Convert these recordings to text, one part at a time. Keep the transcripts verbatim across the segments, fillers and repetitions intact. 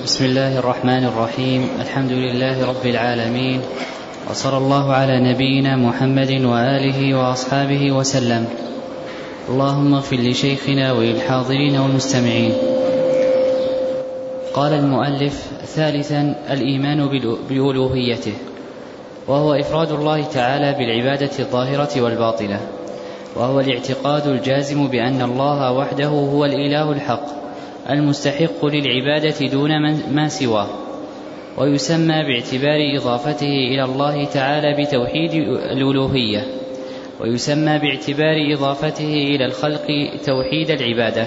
بسم الله الرحمن الرحيم. الحمد لله رب العالمين، وصلى الله على نبينا محمد وآله وأصحابه وسلم. اللهم اغفر لشيخنا وللحاضرين والمستمعين. قال المؤلف: ثالثا، الإيمان بألوهيته، وهو إفراد الله تعالى بالعبادة الظاهرة والباطنة، وهو الاعتقاد الجازم بأن الله وحده هو الإله الحق المستحق للعبادة دون ما سواه، ويسمى باعتبار إضافته إلى الله تعالى بتوحيد الألوهية، ويسمى باعتبار إضافته إلى الخلق توحيد العبادة.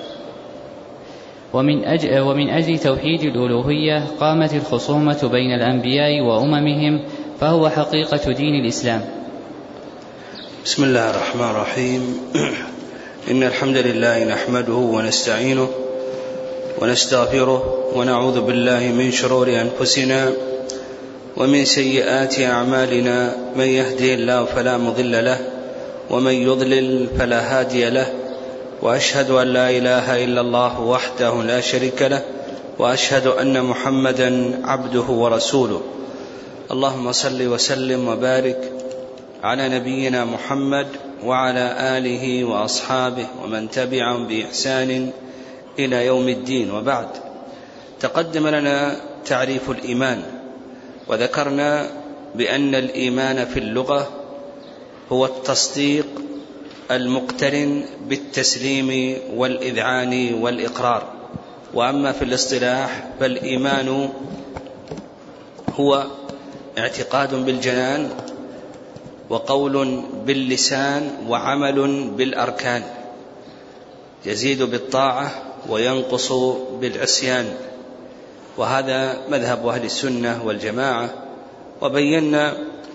ومن أجل, ومن أجل توحيد الألوهية قامت الخصومة بين الأنبياء وأممهم، فهو حقيقة دين الإسلام. بسم الله الرحمن الرحيم. إن الحمد لله نحمده ونستعينه ونستغفره ونعوذ بالله من شرور أنفسنا ومن سيئات أعمالنا، من يهده الله فلا مضل له ومن يضلل فلا هادي له، وأشهد أن لا إله إلا الله وحده لا شريك له، وأشهد أن محمدا عبده ورسوله. اللهم صل وسلم وبارك على نبينا محمد وعلى آله وأصحابه ومن تبعهم بإحسان إلى يوم الدين. وبعد، تقدم لنا تعريف الإيمان، وذكرنا بأن الإيمان في اللغة هو التصديق المقترن بالتسليم والإذعان والإقرار، وأما في الاصطلاح فالإيمان هو اعتقاد بالجنان وقول باللسان وعمل بالأركان، يزيد بالطاعة وينقص بالعصيان، وهذا مذهب أهل السنة والجماعة. وبينا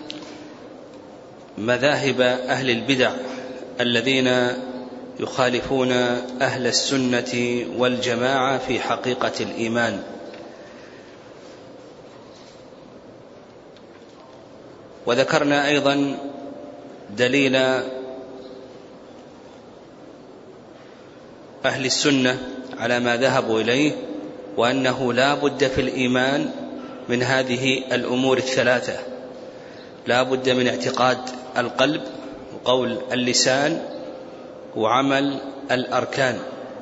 مذاهب أهل البدع الذين يخالفون أهل السنة والجماعة في حقيقة الإيمان. وذكرنا أيضا دليل أهل السنة على ما ذهبوا إليه، وأنه لا بد في الإيمان من هذه الأمور الثلاثة: لا بد من اعتقاد القلب وقول اللسان وعمل الأركان.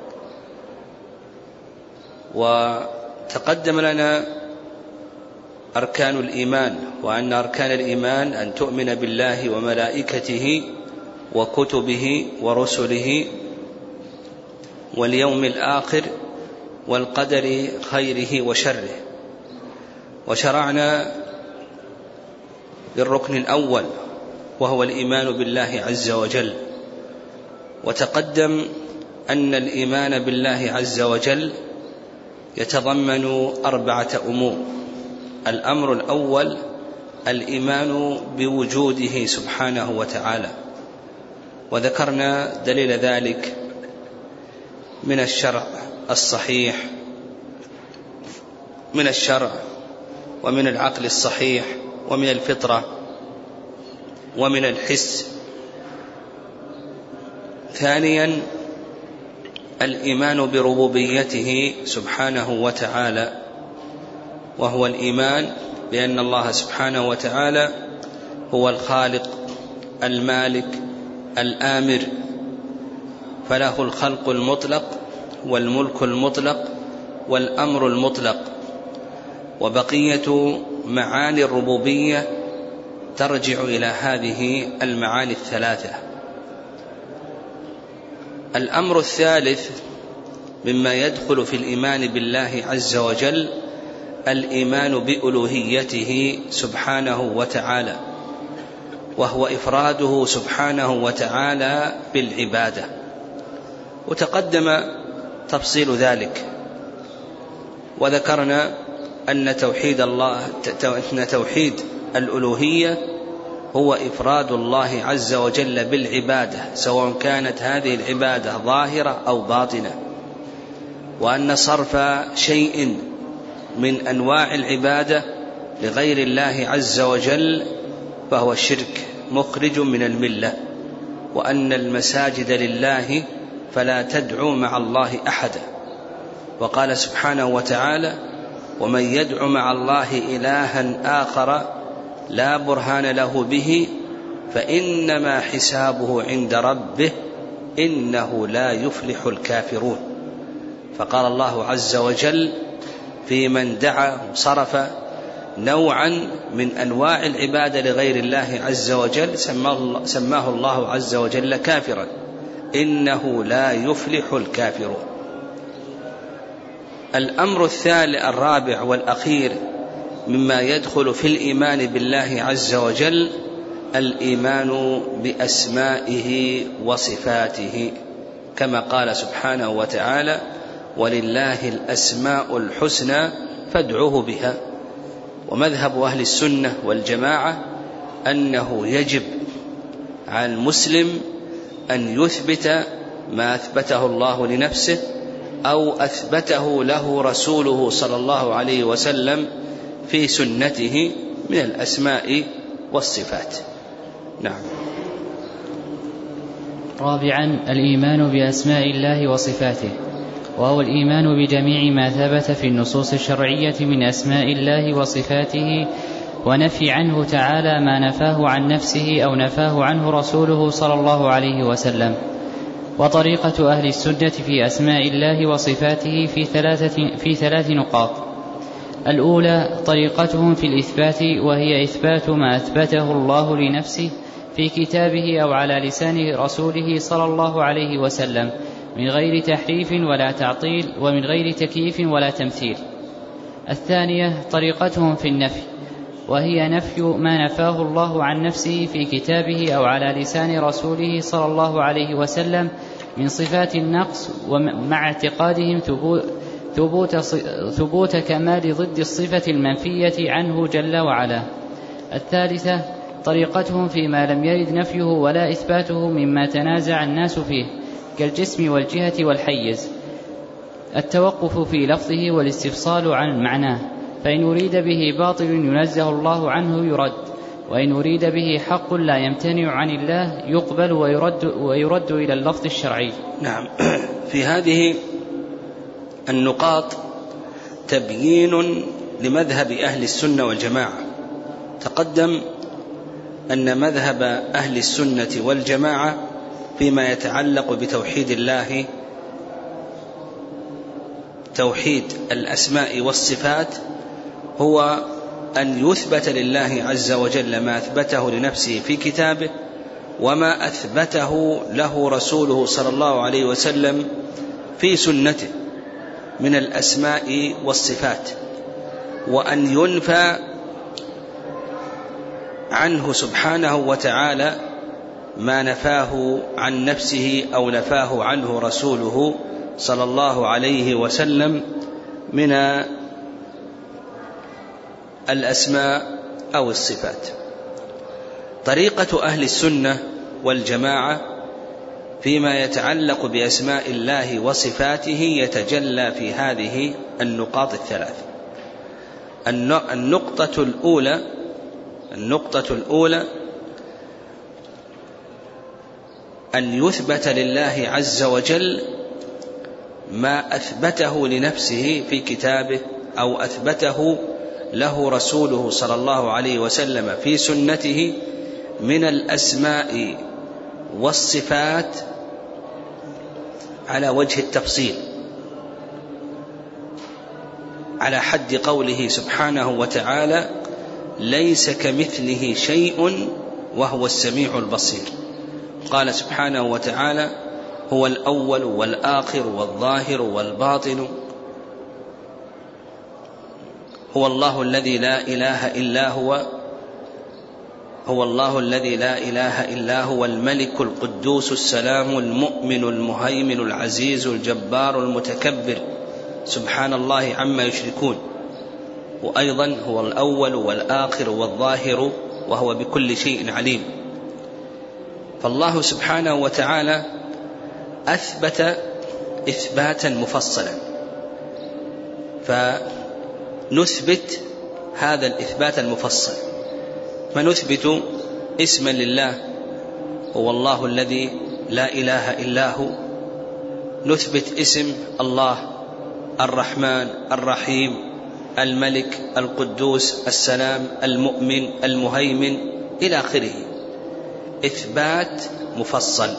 وتقدم لنا أركان الإيمان، وأن أركان الإيمان أن تؤمن بالله وملائكته وكتبه ورسله واليوم الآخر والقدر خيره وشره. وشرعنا بالركن الأول وهو الإيمان بالله عز وجل. وتقدم أن الإيمان بالله عز وجل يتضمن أربعة أمور. الأمر الأول الإيمان بوجوده سبحانه وتعالى، وذكرنا دليل ذلك من الشرع الصحيح من الشرع ومن العقل الصحيح ومن الفطرة ومن الحس. ثانيا الإيمان بربوبيته سبحانه وتعالى، وهو الإيمان بأن الله سبحانه وتعالى هو الخالق المالك الآمر، فله الخلق المطلق والملك المطلق والأمر المطلق. وبقية معاني الربوبية ترجع إلى هذه المعاني الثلاثة. الأمر الثالث مما يدخل في الإيمان بالله عز وجل الإيمان بألوهيته سبحانه وتعالى، وهو إفراده سبحانه وتعالى بالعبادة. وتقدم تفصيل ذلك، وذكرنا أن توحيد الله أن توحيد الألوهية هو إفراد الله عز وجل بالعبادة، سواء كانت هذه العبادة ظاهرة أو باطنة، وأن صرف شيء من أنواع العبادة لغير الله عز وجل فهو الشرك مخرج من الملة، وأن المساجد لله فلا تدعوا مع الله أحدا. وقال سبحانه وتعالى: ومن يدع مع الله إلها آخر لا برهان له به فإنما حسابه عند ربه إنه لا يفلح الكافرون. فقال الله عز وجل في من دعا وصرف نوعا من أنواع العبادة لغير الله عز وجل سماه الله عز وجل كافرا، إنه لا يفلح الكافرون. الأمر الثالث الرابع والأخير مما يدخل في الإيمان بالله عز وجل الإيمان بأسمائه وصفاته، كما قال سبحانه وتعالى: ولله الأسماء الحسنى فادعوه بها. ومذهب أهل السنة والجماعة أنه يجب على المسلم أن يثبت ما أثبته الله لنفسه أو أثبته له رسوله صلى الله عليه وسلم في سنته من الأسماء والصفات. نعم. رابعا الإيمان بأسماء الله وصفاته، وهو الإيمان بجميع ما ثبت في النصوص الشرعية من أسماء الله وصفاته، ونفي عنه تعالى ما نفاه عن نفسه أو نفاه عنه رسوله صلى الله عليه وسلم. وطريقة أهل السنة في أسماء الله وصفاته في ثلاثة في ثلاث نقاط. الأولى طريقتهم في الإثبات، وهي إثبات ما أثبته الله لنفسه في كتابه أو على لسان رسوله صلى الله عليه وسلم من غير تحريف ولا تعطيل ومن غير تكييف ولا تمثيل. الثانية طريقتهم في النفي، وهي نفي ما نفاه الله عن نفسه في كتابه أو على لسان رسوله صلى الله عليه وسلم من صفات النقص، ومع اعتقادهم ثبوت, ثبوت كمال ضد الصفة المنفية عنه جل وعلا. الثالثة طريقتهم فيما لم يرد نفيه ولا إثباته مما تنازع الناس فيه كالجسم والجهة والحيز، التوقف في لفظه والاستفصال عن معناه، فإن أريد به باطل ينزه الله عنه يرد، وإن أريد به حق لا يمتنع عن الله يقبل ويرد, ويرد إلى اللفظ الشرعي. نعم. في هذه النقاط تبيين لمذهب أهل السنة والجماعة. تقدم أن مذهب أهل السنة والجماعة فيما يتعلق بتوحيد الله، توحيد الأسماء والصفات، هو أن يثبت لله عز وجل ما أثبته لنفسه في كتابه وما أثبته له رسوله صلى الله عليه وسلم في سنته من الأسماء والصفات، وأن ينفى عنه سبحانه وتعالى ما نفاه عن نفسه أو نفاه عنه رسوله صلى الله عليه وسلم من الأسماء أو الصفات. طريقة أهل السنة والجماعة فيما يتعلق بأسماء الله وصفاته يتجلى في هذه النقاط الثلاث. النقطة الأولى النقطة الأولى أن يثبت لله عز وجل ما أثبته لنفسه في كتابه أو أثبته له رسوله صلى الله عليه وسلم في سنته من الأسماء والصفات على وجه التفصيل، على حد قوله سبحانه وتعالى: ليس كمثله شيء وهو السميع البصير. قال سبحانه وتعالى: هو الأول والآخر والظاهر والباطن، هو الله الذي لا إله إلا هو هو الله الذي لا إله إلا هو الملك القدوس السلام المؤمن المهيمن العزيز الجبار المتكبر سبحان الله عما يشركون. وأيضا هو الأول والآخر والظاهر وهو بكل شيء عليم. فالله سبحانه وتعالى أثبت إثباتا مفصلا، فنثبت هذا الإثبات المفصل، فنثبت اسما لله هو الله الذي لا إله إلا هو، نثبت اسم الله الرحمن الرحيم الملك القدوس السلام المؤمن المهيمن إلى آخره، إثبات مفصل.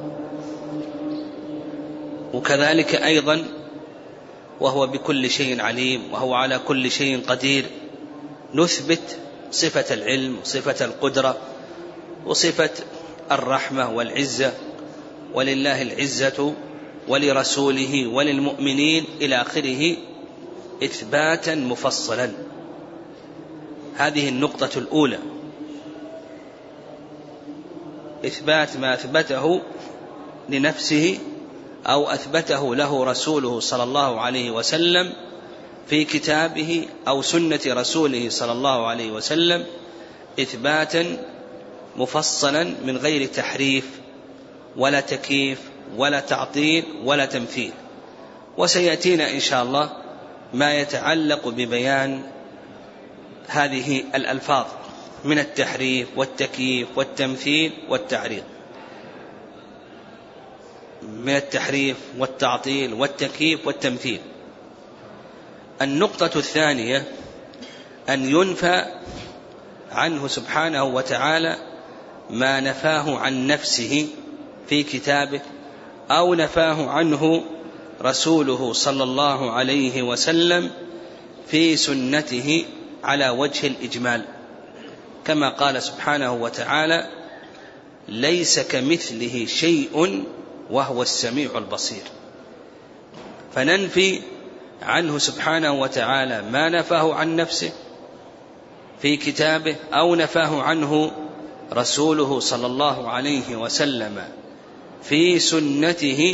وكذلك أيضا وهو بكل شيء عليم وهو على كل شيء قدير، نثبت صفة العلم وصفة القدرة وصفة الرحمة والعزة، ولله العزة ولرسوله وللمؤمنين إلى آخره، إثباتا مفصلا. هذه النقطة الأولى، إثبات ما أثبته لنفسه أو أثبته له رسوله صلى الله عليه وسلم في كتابه أو سنة رسوله صلى الله عليه وسلم، إثباتا مفصلا من غير تحريف ولا تكييف ولا تعطيل ولا تمثيل. وسيأتينا إن شاء الله ما يتعلق ببيان هذه الألفاظ من التحريف والتكييف والتمثيل والتعريض، من التحريف والتعطيل والتكييف والتمثيل. النقطة الثانية أن ينفى عنه سبحانه وتعالى ما نفاه عن نفسه في كتابه أو نفاه عنه رسوله صلى الله عليه وسلم في سنته على وجه الإجمال، كما قال سبحانه وتعالى: ليس كمثله شيء وهو السميع البصير. فننفي عنه سبحانه وتعالى ما نفاه عن نفسه في كتابه أو نفاه عنه رسوله صلى الله عليه وسلم في سنته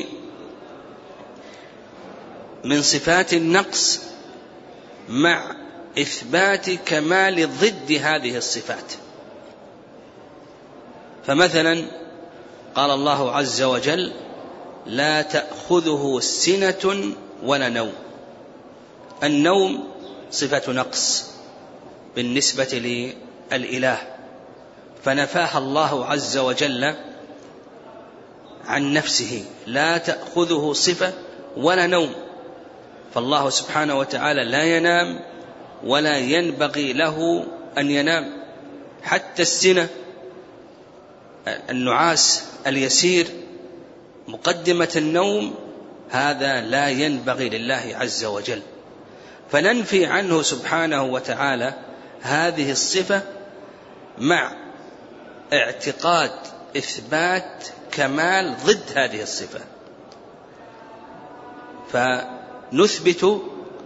من صفات النقص، مع إثبات كمال ضد هذه الصفات. فمثلا قال الله عز وجل: لا تأخذه سنة ولا نوم. النوم صفة نقص بالنسبة للإله، فنفاها الله عز وجل عن نفسه، لا تأخذه صفة ولا نوم. فالله سبحانه وتعالى لا ينام ولا ينبغي له أن ينام. حتى السنة، النعاس اليسير مقدمة النوم، هذا لا ينبغي لله عز وجل. فننفي عنه سبحانه وتعالى هذه الصفة مع اعتقاد إثبات كمال ضد هذه الصفة. فنثبت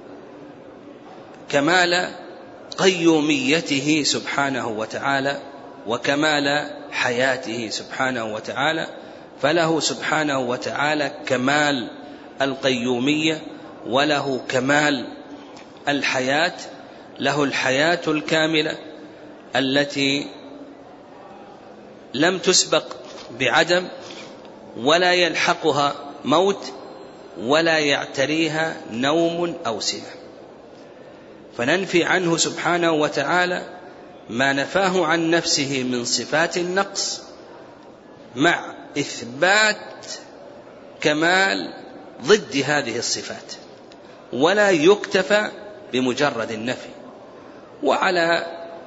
كمال قيوميته سبحانه وتعالى وكمال حياته سبحانه وتعالى، فله سبحانه وتعالى كمال القيومية وله كمال الحياة، له الحياة الكاملة التي لم تسبق بعدم ولا يلحقها موت ولا يعتريها نوم أو سنة. فننفي عنه سبحانه وتعالى ما نفاه عن نفسه من صفات النقص مع إثبات كمال ضد هذه الصفات، ولا يكتفى بمجرد النفي. وعلى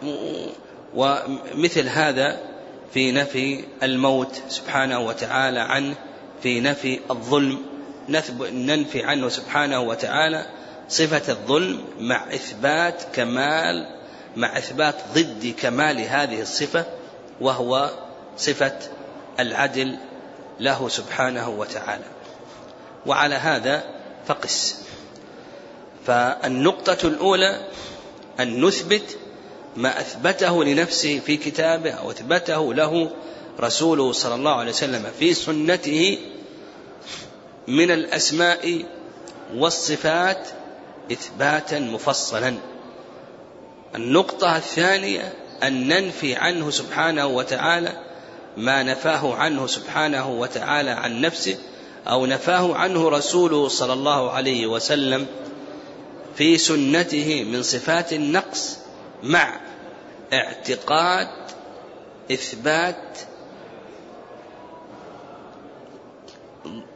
ومثل هذا في نفي الموت سبحانه وتعالى عنه، في نفي الظلم ننفي عنه سبحانه وتعالى صفة الظلم مع إثبات كمال مع إثبات ضد كمال هذه الصفة، وهو صفة العدل له سبحانه وتعالى. وعلى هذا فقس. فالنقطة الأولى أن نثبت ما أثبته لنفسه في كتابه أو أثبته له رسوله صلى الله عليه وسلم في سنته من الأسماء والصفات إثباتا مفصلا. النقطة الثانية أن ننفي عنه سبحانه وتعالى ما نفاه عنه سبحانه وتعالى عن نفسه أو نفاه عنه رسوله صلى الله عليه وسلم في سنته من صفات النقص مع اعتقاد إثبات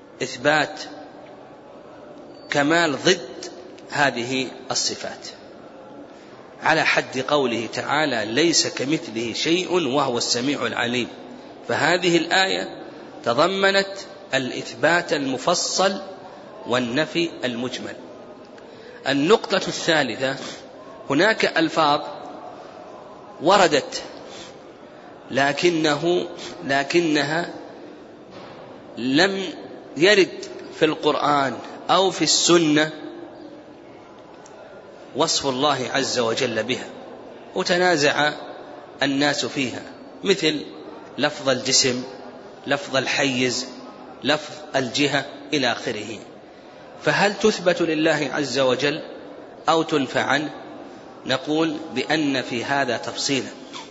إثبات كمال ضد هذه الصفات. على حد قوله تعالى ليس كمثله شيء وهو السميع العليم. فهذه الآية تضمنت الإثبات المفصل والنفي المجمل. النقطة الثالثة، هناك ألفاظ وردت لكنه لكنها لم يرد في القرآن أو في السنة وصف الله عز وجل بها، وتنازع الناس فيها، مثل لفظ الجسم، لفظ الحيز، لفظ الجهة إلى آخره. فهل تثبت لله عز وجل أو تنفى عنه؟ نقول بأن في هذا تفصيلا،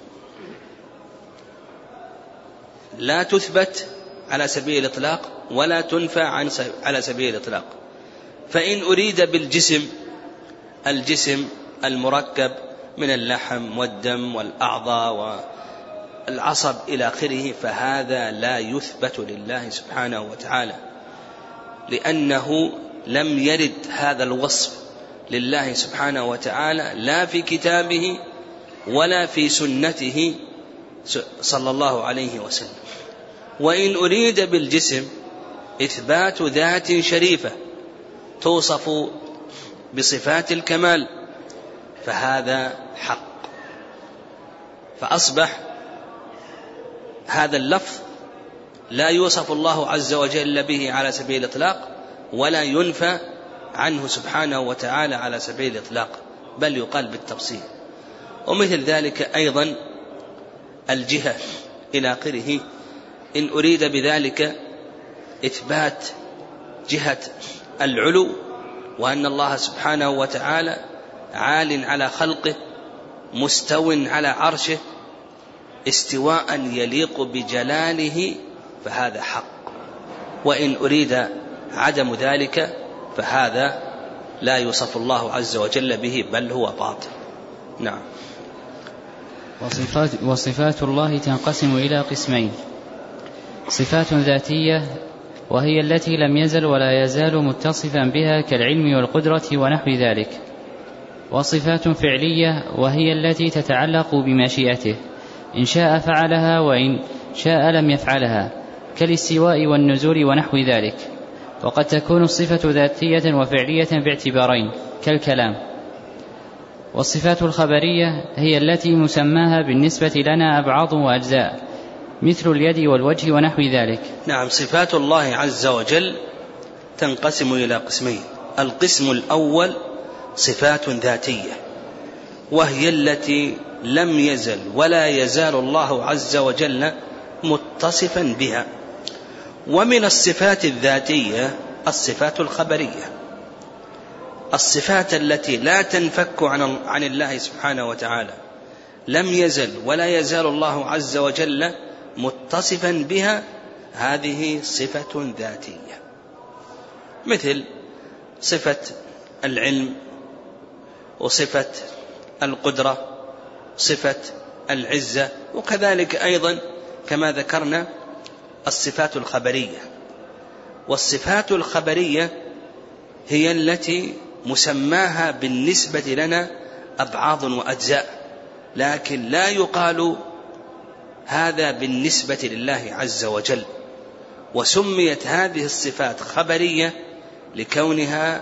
لا تثبت على سبيل الإطلاق ولا تنفى عن على سبيل الإطلاق. فإن أريد بالجسم الجسم المركب من اللحم والدم والأعضاء والعصب إلى آخره، فهذا لا يثبت لله سبحانه وتعالى، لأنه لم يرد هذا الوصف لله سبحانه وتعالى لا في كتابه ولا في سنته صلى الله عليه وسلم. وإن أريد بالجسم إثبات ذات شريفة توصف بصفات الكمال، فهذا حق. فأصبح هذا اللفظ لا يوصف الله عز وجل به على سبيل الإطلاق ولا ينفى عنه سبحانه وتعالى على سبيل الإطلاق، بل يقال بالتفصيل. ومثل ذلك أيضا الجهة إلى آخره، إن أريد بذلك إثبات جهة العلو، وأن الله سبحانه وتعالى عال على خلقه مستو على عرشه استواء يليق بجلاله، فهذا حق. وإن أريد عدم ذلك فهذا لا يوصف الله عز وجل به، بل هو باطل. نعم. وصفات, وصفات الله تنقسم إلى قسمين: صفات ذاتية وهي التي لم يزل ولا يزال متصفا بها كالعلم والقدرة ونحو ذلك، وصفات فعلية وهي التي تتعلق بمشيئته، إن شاء فعلها وإن شاء لم يفعلها، كالاستواء والنزول ونحو ذلك. وقد تكون الصفة ذاتية وفعلية باعتبارين كالكلام. والصفات الخبرية هي التي مسماها بالنسبة لنا أبعاض وأجزاء، مثل اليد والوجه ونحو ذلك. نعم. صفات الله عز وجل تنقسم إلى قسمين: القسم الأول صفات ذاتية، وهي التي لم يزل ولا يزال الله عز وجل متصفا بها. ومن الصفات الذاتية الصفات الخبرية، الصفات التي لا تنفك عن, عن الله سبحانه وتعالى، لم يزل ولا يزال الله عز وجل متصفا بها، هذه صفة ذاتية، مثل صفة العلم، وصفة القدرة، صفة العزة، وكذلك أيضا كما ذكرنا الصفات الخبرية. والصفات الخبرية هي التي مسماها بالنسبة لنا أبعاض وأجزاء، لكن لا يقال هذا بالنسبة لله عز وجل. وسميت هذه الصفات خبرية لكونها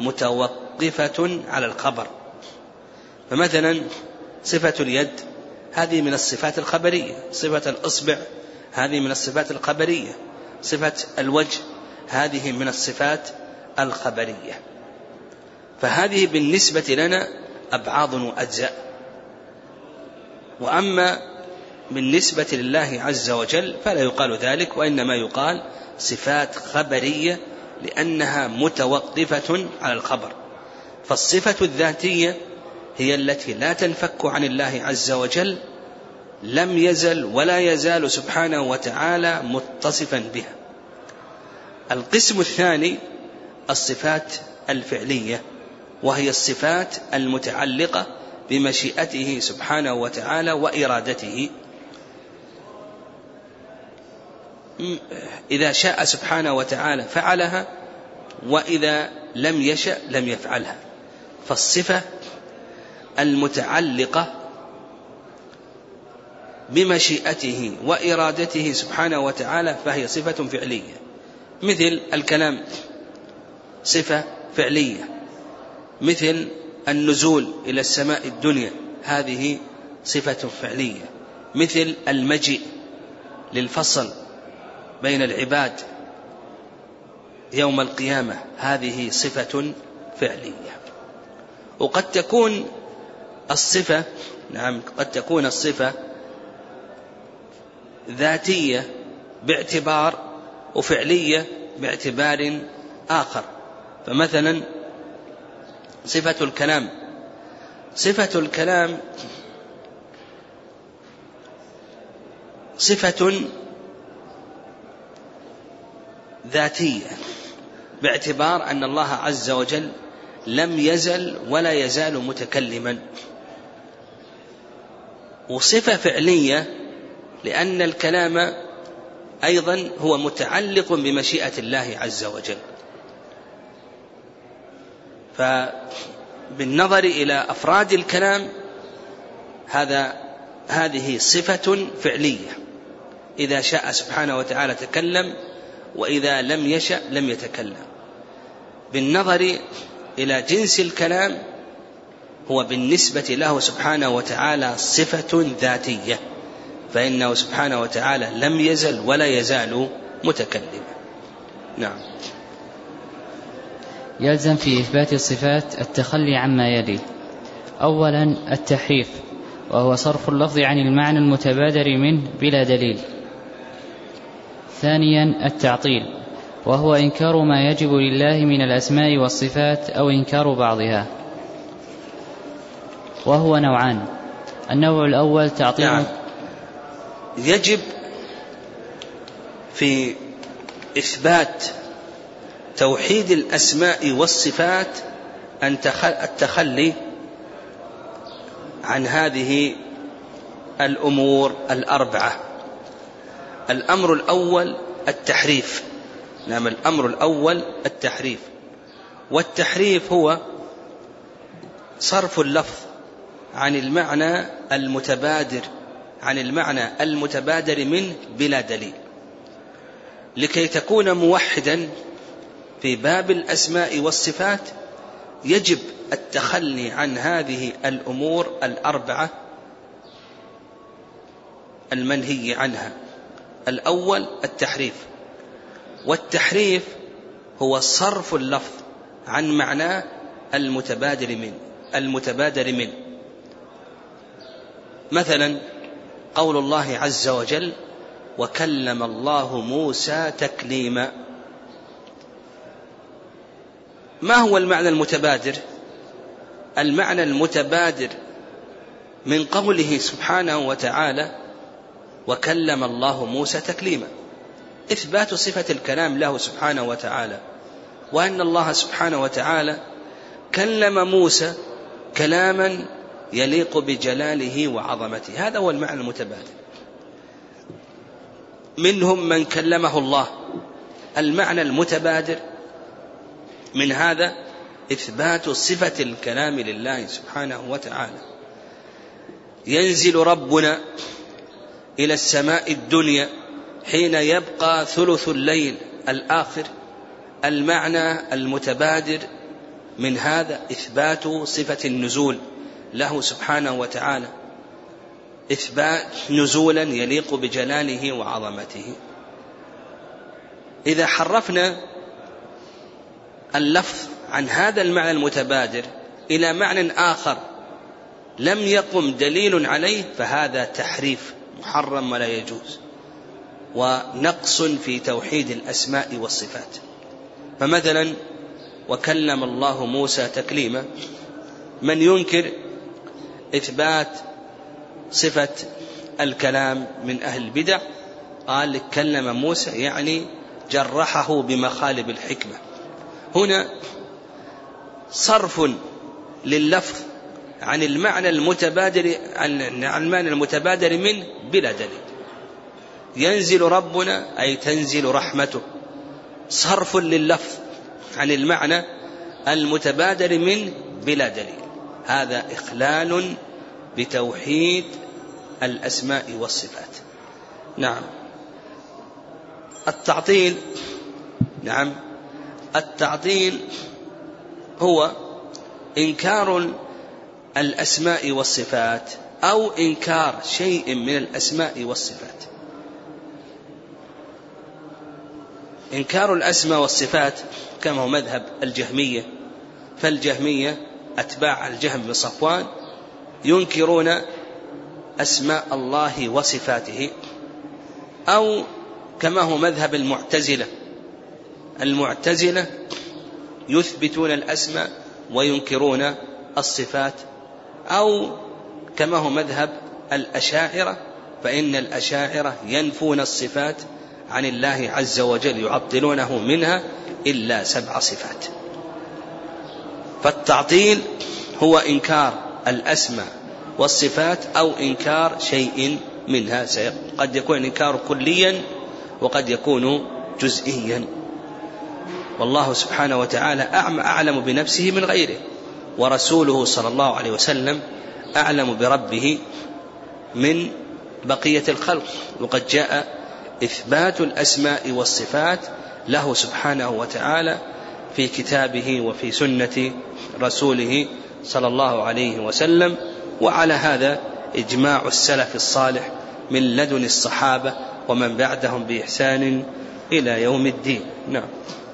متوقفة على الخبر. فمثلا صفة اليد هذه من الصفات الخبرية، صفة الأصبع هذه من الصفات الخبرية، صفة الوجه هذه من الصفات الخبرية. فهذه بالنسبة لنا أبعاض وأجزاء. وأما بالنسبة لله عز وجل فلا يقال ذلك، وإنما يقال صفات خبرية لأنها متوقفة على الخبر. فالصفة الذاتية هي التي لا تنفك عن الله عز وجل، لم يزل ولا يزال سبحانه وتعالى متصفا بها. القسم الثاني الصفات الفعلية، وهي الصفات المتعلقة بمشيئته سبحانه وتعالى وإرادته، إذا شاء سبحانه وتعالى فعلها، وإذا لم يشأ لم يفعلها. فالصفة المتعلقة بمشيئته وإرادته سبحانه وتعالى فهي صفة فعلية، مثل الكلام صفة فعلية، مثل النزول إلى السماء الدنيا هذه صفة فعلية، مثل المجيء للفصل بين العباد يوم القيامة هذه صفة فعلية. وقد تكون الصفة نعم قد تكون الصفة ذاتية باعتبار وفعلية باعتبار آخر. فمثلا صفة الكلام صفة الكلام صفة ذاتية باعتبار أن الله عز وجل لم يزل ولا يزال متكلما، وصفة فعلية لأن الكلام أيضا هو متعلق بمشيئة الله عز وجل. فبالنظر إلى أفراد الكلام هذا هذه صفة فعلية، إذا شاء سبحانه وتعالى تكلم، وإذا لم يشأ لم يتكلم. بالنظر إلى جنس الكلام هو بالنسبة له سبحانه وتعالى صفة ذاتية، فإنه سبحانه وتعالى لم يزل ولا يزال متكلما. نعم. يلزم في إثبات الصفات التخلي عما يلي: أولا التحريف، وهو صرف اللفظ عن المعنى المتبادر منه بلا دليل. ثانيا التعطيل، وهو إنكار ما يجب لله من الأسماء والصفات أو إنكار بعضها، وهو نوعان: النوع الأول تعطيل. نعم. يجب في إثبات توحيد الأسماء والصفات أن التخلي عن هذه الأمور الأربعة. الأمر الأول التحريف. نعم الأمر الأول التحريف، والتحريف هو صرف اللفظ عن المعنى المتبادر عن المعنى المتبادر منه بلا دليل. لكي تكون موحدا في باب الأسماء والصفات يجب التخلي عن هذه الأمور الأربعة المنهي عنها. الأول التحريف، والتحريف هو صرف اللفظ عن معناه المتبادر منه المتبادر منه مثلا قول الله عز وجل: وكلم الله موسى تكليما. ما هو المعنى المتبادر؟ المعنى المتبادر من قوله سبحانه وتعالى: وكلم الله موسى تكليما، إثبات صفة الكلام له سبحانه وتعالى، وأن الله سبحانه وتعالى كلم موسى كلاما يليق بجلاله وعظمته. هذا هو المعنى المتبادر. منهم من كلمه الله. المعنى المتبادر من هذا إثبات صفة الكلام لله سبحانه وتعالى. ينزل ربنا إلى السماء الدنيا حين يبقى ثلث الليل الآخر. المعنى المتبادر من هذا إثبات صفة النزول له سبحانه وتعالى، إثبات نزولا يليق بجلاله وعظمته. إذا حرفنا اللفظ عن هذا المعنى المتبادر إلى معنى آخر لم يقم دليل عليه فهذا تحريف محرم ولا يجوز، ونقص في توحيد الأسماء والصفات. فمثلا وكلم الله موسى تكليما، من ينكر إثبات صفة الكلام من أهل البدع قال كلم موسى يعني جرحه بمخالب الحكمة. هنا صرف لللفظ عن المعنى المتبادر عن المعنى المتبادر منه بلا دليل. ينزل ربنا أي تنزل رحمته، صرف لللفظ عن المعنى المتبادر منه بلا دليل. هذا إخلال بتوحيد الأسماء والصفات. نعم. التعطيل نعم التعطيل هو إنكار الأسماء والصفات أو إنكار شيء من الأسماء والصفات. إنكار الأسماء والصفات كما هو مذهب الجهمية، فالجهمية أتباع الجهم بن صفوان ينكرون أسماء الله وصفاته، أو كما هو مذهب المعتزلة، المعتزلة يثبتون الأسماء وينكرون الصفات، أو كما هو مذهب الأشاعرة، فإن الأشاعرة ينفون الصفات عن الله عز وجل، يعطلونه منها إلا سبع صفات. فالتعطيل هو إنكار الأسماء والصفات أو إنكار شيء منها، قد يكون إنكار كليا وقد يكون جزئيا، والله سبحانه وتعالى أعلم بنفسه من غيره، ورسوله صلى الله عليه وسلم أعلم بربه من بقية الخلق، وقد جاء إثبات الأسماء والصفات له سبحانه وتعالى في كتابه وفي سنة رسوله صلى الله عليه وسلم. وعلى هذا إجماع السلف الصالح من لدن الصحابة ومن بعدهم بإحسان إلى يوم الدين. نعم.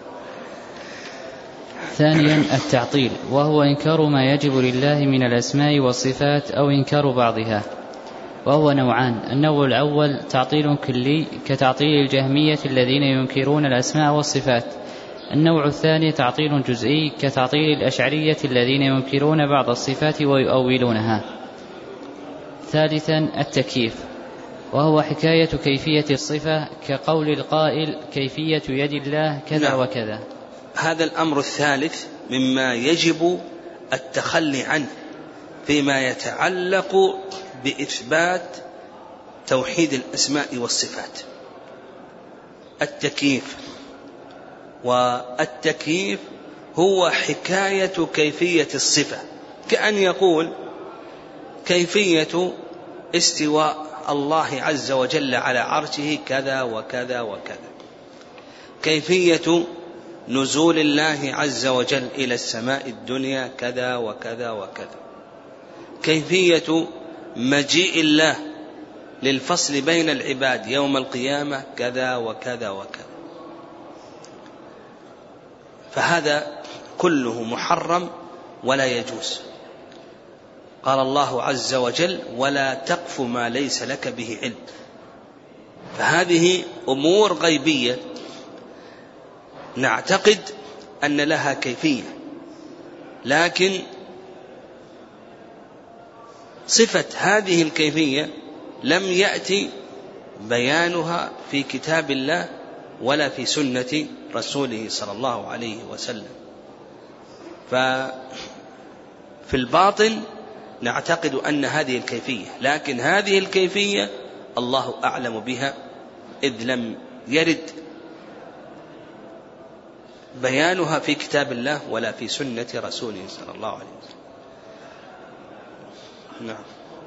ثانيا التعطيل، وهو إنكار ما يجب لله من الأسماء والصفات أو إنكار بعضها، وهو نوعان. النوع الأول تعطيل كلي كتعطيل الجهمية الذين ينكرون الأسماء والصفات. النوع الثاني تعطيل جزئي كتعطيل الأشعرية الذين ينكرون بعض الصفات ويؤولونها. ثالثا التكييف، وهو حكاية كيفية الصفة كقول القائل كيفية يد الله كذا نعم. وكذا. هذا الأمر الثالث مما يجب التخلي عنه فيما يتعلق بإثبات توحيد الأسماء والصفات، التكييف. والتكييف هو حكاية كيفية الصفة، كأن يقول كيفية استواء الله عز وجل على عرشه كذا وكذا وكذا، كيفية نزول الله عز وجل إلى السماء الدنيا كذا وكذا وكذا، كيفية مجيء الله للفصل بين العباد يوم القيامة كذا وكذا وكذا. فهذا كله محرم ولا يجوز. قال الله عز وجل ولا تقف ما ليس لك به علم. فهذه أمور غيبية نعتقد أن لها كيفية، لكن صفة هذه الكيفية لم يأتي بيانها في كتاب الله ولا في سنة رسوله صلى الله عليه وسلم. ففي الباطن نعتقد أن هذه الكيفية، لكن هذه الكيفية الله أعلم بها، إذ لم يرد بيانها في كتاب الله ولا في سنة رسوله صلى الله عليه وسلم. نعم.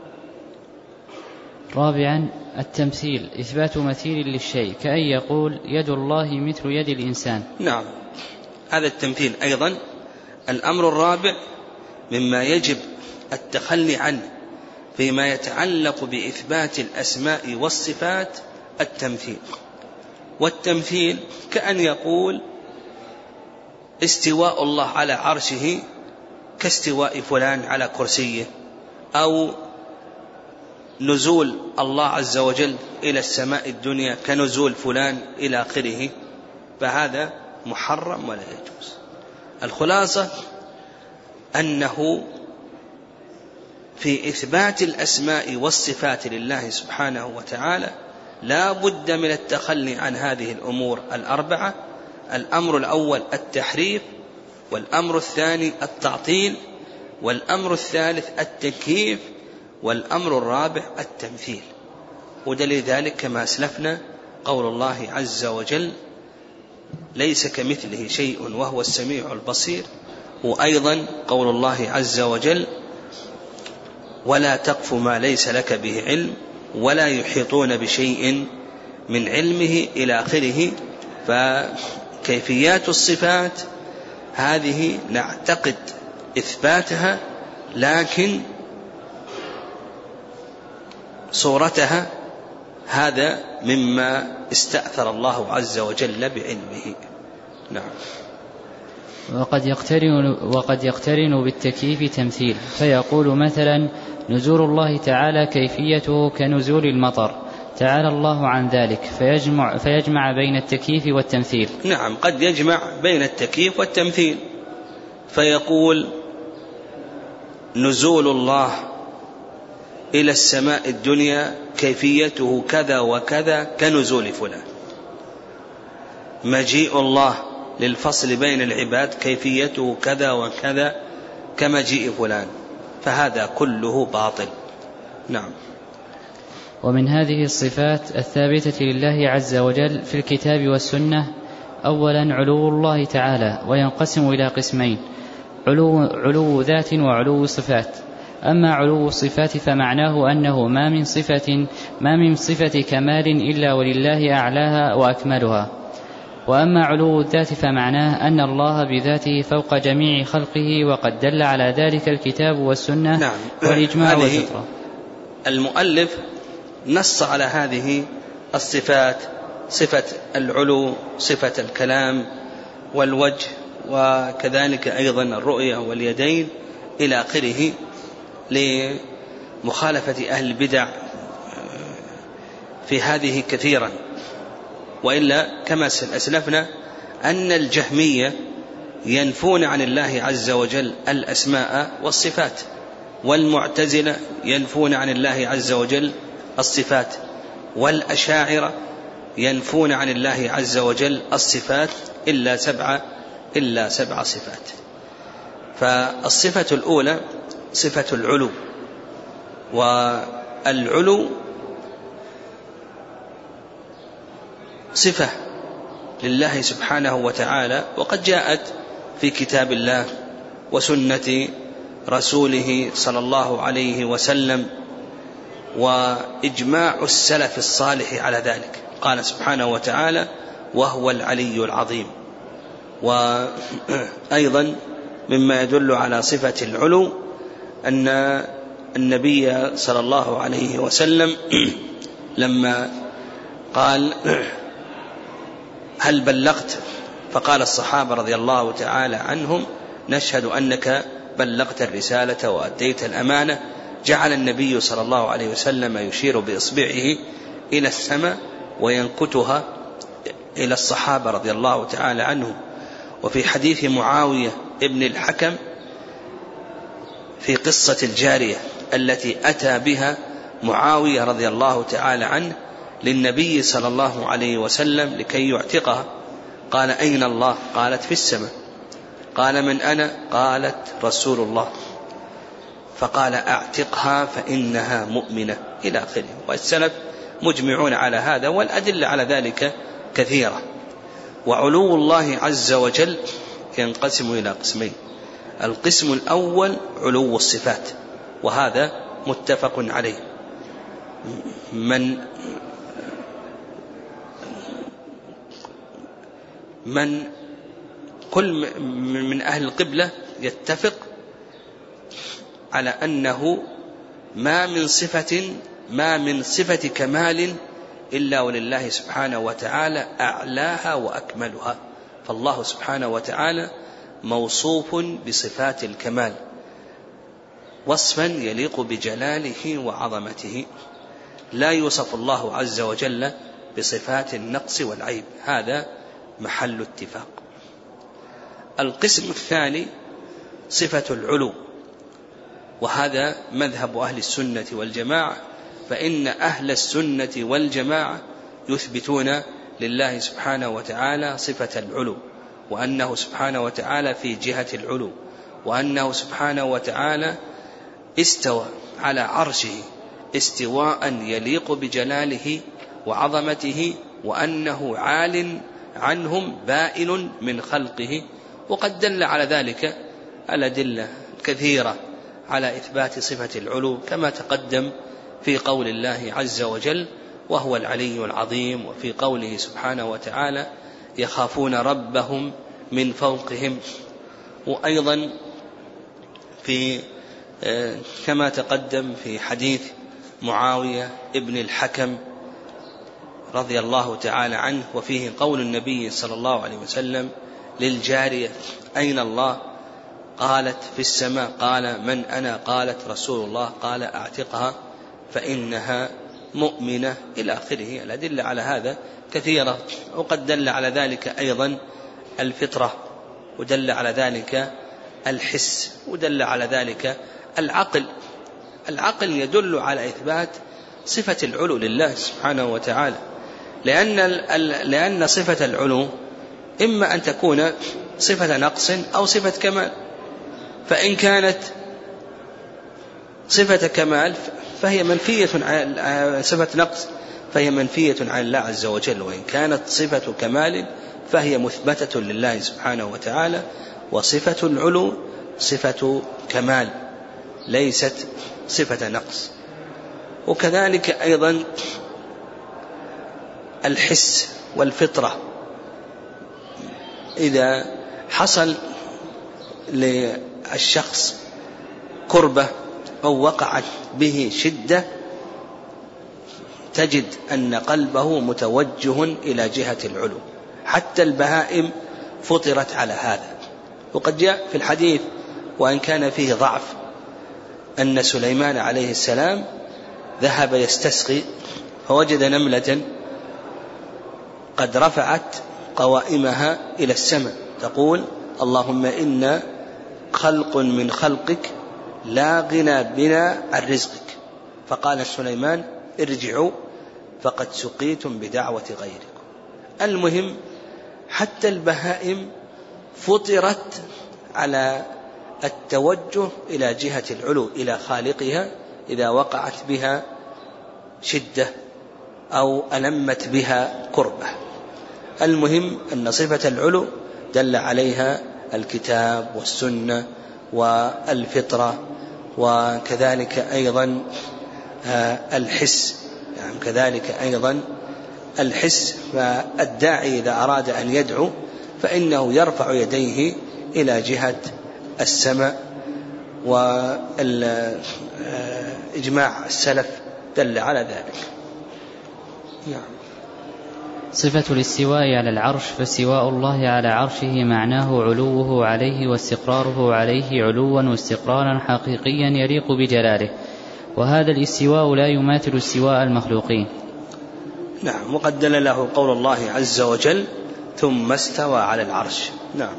رابعا التمثيل، إثبات مثيل للشيء كأن يقول يد الله مثل يد الإنسان. نعم، هذا التمثيل أيضا الأمر الرابع مما يجب التخلي عنه فيما يتعلق بإثبات الأسماء والصفات التمثيل. والتمثيل كأن يقول استواء الله على عرشه كاستواء فلان على كرسيه، أو نزول الله عز وجل إلى السماء الدنيا كنزول فلان إلى آخره، فهذا محرم ولا يجوز. الخلاصة أنه في إثبات الأسماء والصفات لله سبحانه وتعالى لا بد من التخلي عن هذه الأمور الأربعة. الأمر الأول التحريف، والأمر الثاني التعطيل، والأمر الثالث التكييف، والأمر الرابع التمثيل. ودليل ذلك كما أسلفنا قول الله عز وجل ليس كمثله شيء وهو السميع البصير، وأيضا قول الله عز وجل ولا تقف ما ليس لك به علم ولا يحيطون بشيء من علمه إلى آخره. فكيفيات الصفات هذه نعتقد إثباتها، لكن صورتها هذا مما استأثر الله عز وجل بعلمه. نعم. وقد يقترن, وقد يقترن بالتكييف تمثيل، فيقول مثلا: نزول الله تعالى كيفيته كنزول المطر، تعالى الله عن ذلك، فيجمع, فيجمع بين التكييف والتمثيل. نعم، قد يجمع بين التكييف والتمثيل، فيقول: نزول الله إلى السماء الدنيا كيفيته كذا وكذا كنزول فلان، مجيء الله للفصل بين العباد كيفيته كذا وكذا كمجيء فلان، فهذا كله باطل. نعم. ومن هذه الصفات الثابتة لله عز وجل في الكتاب والسنة: أولا علو الله تعالى، وينقسم إلى قسمين: علو, علو ذات وعلو صفات. أما علو الصفات فمعناه أنه ما من صفة, ما من صفة كمال إلا ولله أعلاها وأكملها. وأما علو الذات فمعناه أن الله بذاته فوق جميع خلقه، وقد دل على ذلك الكتاب والسنة. نعم. والإجماع والفطرة. المؤلف نص على هذه الصفات: صفة العلو، صفة الكلام والوجه، وكذلك أيضا الرؤية واليدين إلى آخره، لمخالفة أهل البدع في هذه كثيرا. وإلا كما أسلفنا أن الجهمية ينفون عن الله عز وجل الأسماء والصفات، والمعتزلة ينفون عن الله عز وجل الصفات، والأشاعرة ينفون عن الله عز وجل الصفات إلا سبعة إلا سبع صفات. فالصفة الأولى صفة العلو، والعلو صفة لله سبحانه وتعالى، وقد جاءت في كتاب الله وسنة رسوله صلى الله عليه وسلم، وإجماع السلف الصالح على ذلك. قال سبحانه وتعالى: وهو العلي العظيم. وأيضا مما يدل على صفة العلو أن النبي صلى الله عليه وسلم لما قال: هل بلغت؟ فقال الصحابة رضي الله تعالى عنهم: نشهد أنك بلغت الرسالة وأديت الأمانة. جعل النبي صلى الله عليه وسلم يشير بإصبعه إلى السماء وينكتها إلى الصحابة رضي الله تعالى عنهم. وفي حديث معاوية ابن الحكم في قصة الجارية التي أتى بها معاوية رضي الله تعالى عنه للنبي صلى الله عليه وسلم لكي يعتقها، قال: أين الله؟ قالت: في السماء. قال: من أنا؟ قالت: رسول الله. فقال: أعتقها فإنها مؤمنة إلى آخره. والسلف مجمعون على هذا، والأدلة على ذلك كثيرة. وعلو الله عز وجل ينقسم إلى قسمين: القسم الأول علو الصفات، وهذا متفق عليه. من من كل من أهل القبلة يتفق على أنه ما من صفة ما من صفة كمال إلا ولله سبحانه وتعالى أعلاها وأكملها. فالله سبحانه وتعالى موصوف بصفات الكمال وصفا يليق بجلاله وعظمته، لا يوصف الله عز وجل بصفات النقص والعيب، هذا محل اتفاق. القسم الثاني صفة العلو، وهذا مذهب أهل السنة والجماعة، فإن أهل السنة والجماعة يثبتون لله سبحانه وتعالى صفة العلو، وأنه سبحانه وتعالى في جهة العلو، وأنه سبحانه وتعالى استوى على عرشه استواء يليق بجلاله وعظمته، وأنه عال عنهم بائن من خلقه. وقد دل على ذلك الأدلة كثيرة على إثبات صفة العلو كما تقدم في قول الله عز وجل وهو العلي العظيم، وفي قوله سبحانه وتعالى يخافون ربهم من فوقهم، وأيضا في كما تقدم في حديث معاوية ابن الحكم رضي الله تعالى عنه، وفيه قول النبي صلى الله عليه وسلم للجارية أين الله؟ قالت في السماء. قال من أنا؟ قالت رسول الله. قال أعتقها فإنها مؤمنة، إلى آخره. الأدلة على هذا كثيرة، وقد دل على ذلك أيضا الفطرة، ودل على ذلك الحس، ودل على ذلك العقل. العقل يدل على إثبات صفة العلو لله سبحانه وتعالى، لأن, لأن صفة العلو إما أن تكون صفة نقص أو صفة كمال، فإن كانت صفة كمال فهي منفية عن صفة نقص فهي منفية عن الله عز وجل، وإن كانت صفة كمال فهي مثبتة لله سبحانه وتعالى. وصفة العلو صفة كمال ليست صفة نقص. وكذلك أيضا الحس والفطرة، إذا حصل للشخص كربة أو وقعت به شدة تجد أن قلبه متوجه إلى جهة العلو، حتى البهائم فطرت على هذا. وقد جاء في الحديث وإن كان فيه ضعف أن سليمان عليه السلام ذهب يستسقي فوجد نملة قد رفعت قوائمها إلى السماء تقول اللهم إنا خلق من خلقك لا غنى بنا عن رزقك. فقال سليمان ارجعوا فقد سقيتم بدعوة غيركم. المهم حتى البهائم فطرت على التوجه إلى جهة العلو إلى خالقها إذا وقعت بها شدة أو ألمت بها كربة. المهم أن صفة العلو دل عليها الكتاب والسنة والفطرة، وكذلك أيضا الحس، يعني كذلك أيضا الحس. فالداعي إذا أراد أن يدعو فإنه يرفع يديه إلى جهة السماء، وإجماع السلف دل على ذلك. نعم. صفة الاستواء على العرش، فاستواء الله على عرشه معناه علوه عليه واستقراره عليه علوا واستقرارا حقيقيا يليق بجلاله، وهذا الاستواء لا يماثل استواء المخلوقين. نعم. وقد دل له قول الله عز وجل ثم استوى على العرش. نعم.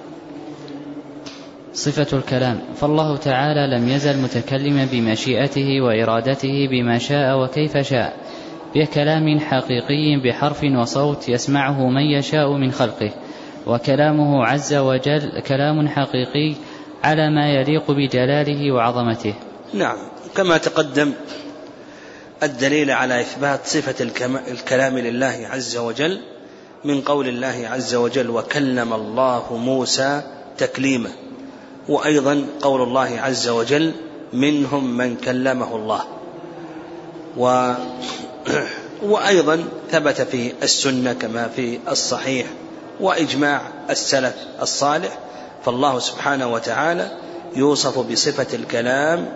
صفة الكلام، فالله تعالى لم يزل متكلما بمشيئته وإرادته بما شاء وكيف شاء، بكلام حقيقي بحرف وصوت يسمعه من يشاء من خلقه، وكلامه عز وجل كلام حقيقي على ما يليق بجلاله وعظمته. نعم. كما تقدم الدليل على إثبات صفة الكلام لله عز وجل من قول الله عز وجل وكلم الله موسى تكليما، وأيضا قول الله عز وجل منهم من كلمه الله. و وأيضا ثبت في السنة كما في الصحيح وإجماع السلف الصالح، فالله سبحانه وتعالى يوصف بصفة الكلام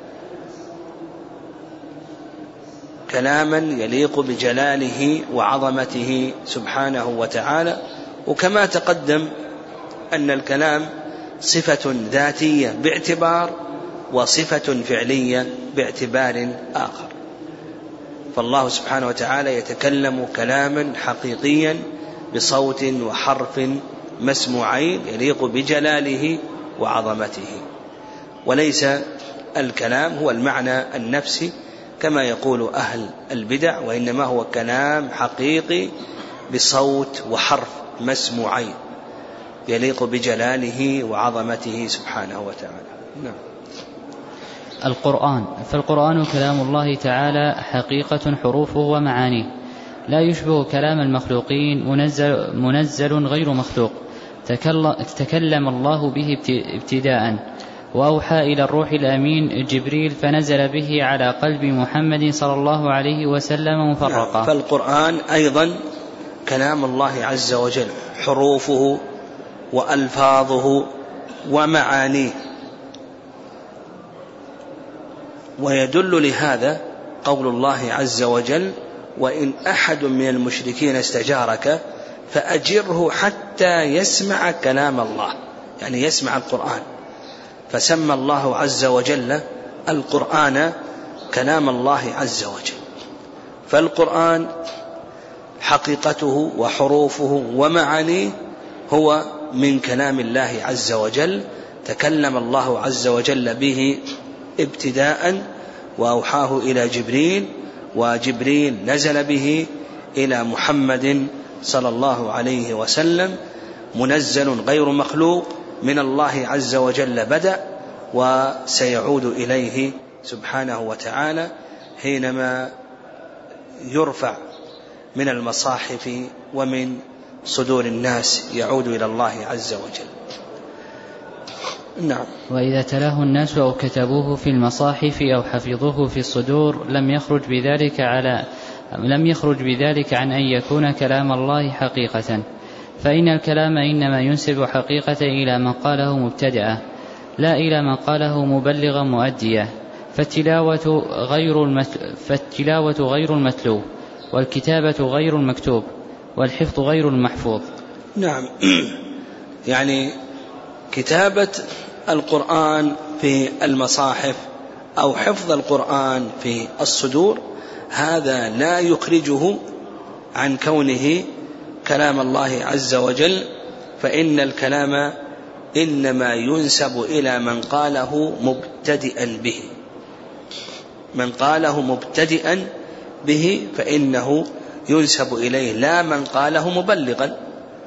كلاما يليق بجلاله وعظمته سبحانه وتعالى. وكما تقدم أن الكلام صفة ذاتية باعتبار وصفة فعلية باعتبار آخر، فالله سبحانه وتعالى يتكلم كلاما حقيقيا بصوت وحرف مسموعين يليق بجلاله وعظمته، وليس الكلام هو المعنى النفسي كما يقول أهل البدع، وإنما هو كلام حقيقي بصوت وحرف مسموعين يليق بجلاله وعظمته سبحانه وتعالى. نعم. القرآن، فالقرآن كلام الله تعالى حقيقة حروفه ومعانيه، لا يشبه كلام المخلوقين، منزل, منزل غير مخلوق، تكلم الله به ابتداء وأوحى إلى الروح الأمين جبريل فنزل به على قلب محمد صلى الله عليه وسلم مفرقا. فالقرآن أيضا كلام الله عز وجل، حروفه وألفاظه ومعانيه. ويدل لهذا قول الله عز وجل: وإن أحد من المشركين استجارك فأجره حتى يسمع كلام الله، يعني يسمع القرآن. فسمى الله عز وجل القرآن كلام الله عز وجل. فالقرآن حقيقته وحروفه ومعانيه هو من كلام الله عز وجل، تكلم الله عز وجل به ابتداء وأوحاه إلى جبريل، وجبريل نزل به إلى محمد صلى الله عليه وسلم، منزل غير مخلوق من الله عز وجل بدأ، وسيعود إليه سبحانه وتعالى حينما يرفع من المصاحف ومن صدور الناس، يعود إلى الله عز وجل. نعم. وإذا تلاه الناس أو كتبوه في المصاحف أو حفظوه في الصدور لم يخرج بذلك على لم يخرج بذلك عن أن يكون كلام الله حقيقة، فإن الكلام إنما ينسب حقيقة إلى من قاله مبتدأ لا إلى من قاله مبلغا مؤديا، فالتلاوة غير المتلو فالتلاوة غير المتلو، والكتابة غير المكتوب، والحفظ غير المحفوظ. نعم. يعني كتابة القرآن في المصاحف أو حفظ القرآن في الصدور هذا لا يخرجه عن كونه كلام الله عز وجل، فإن الكلام إنما ينسب إلى من قاله مبتدئا به، من قاله مبتدئا به فإنه ينسب إليه، لا من قاله مبلغا.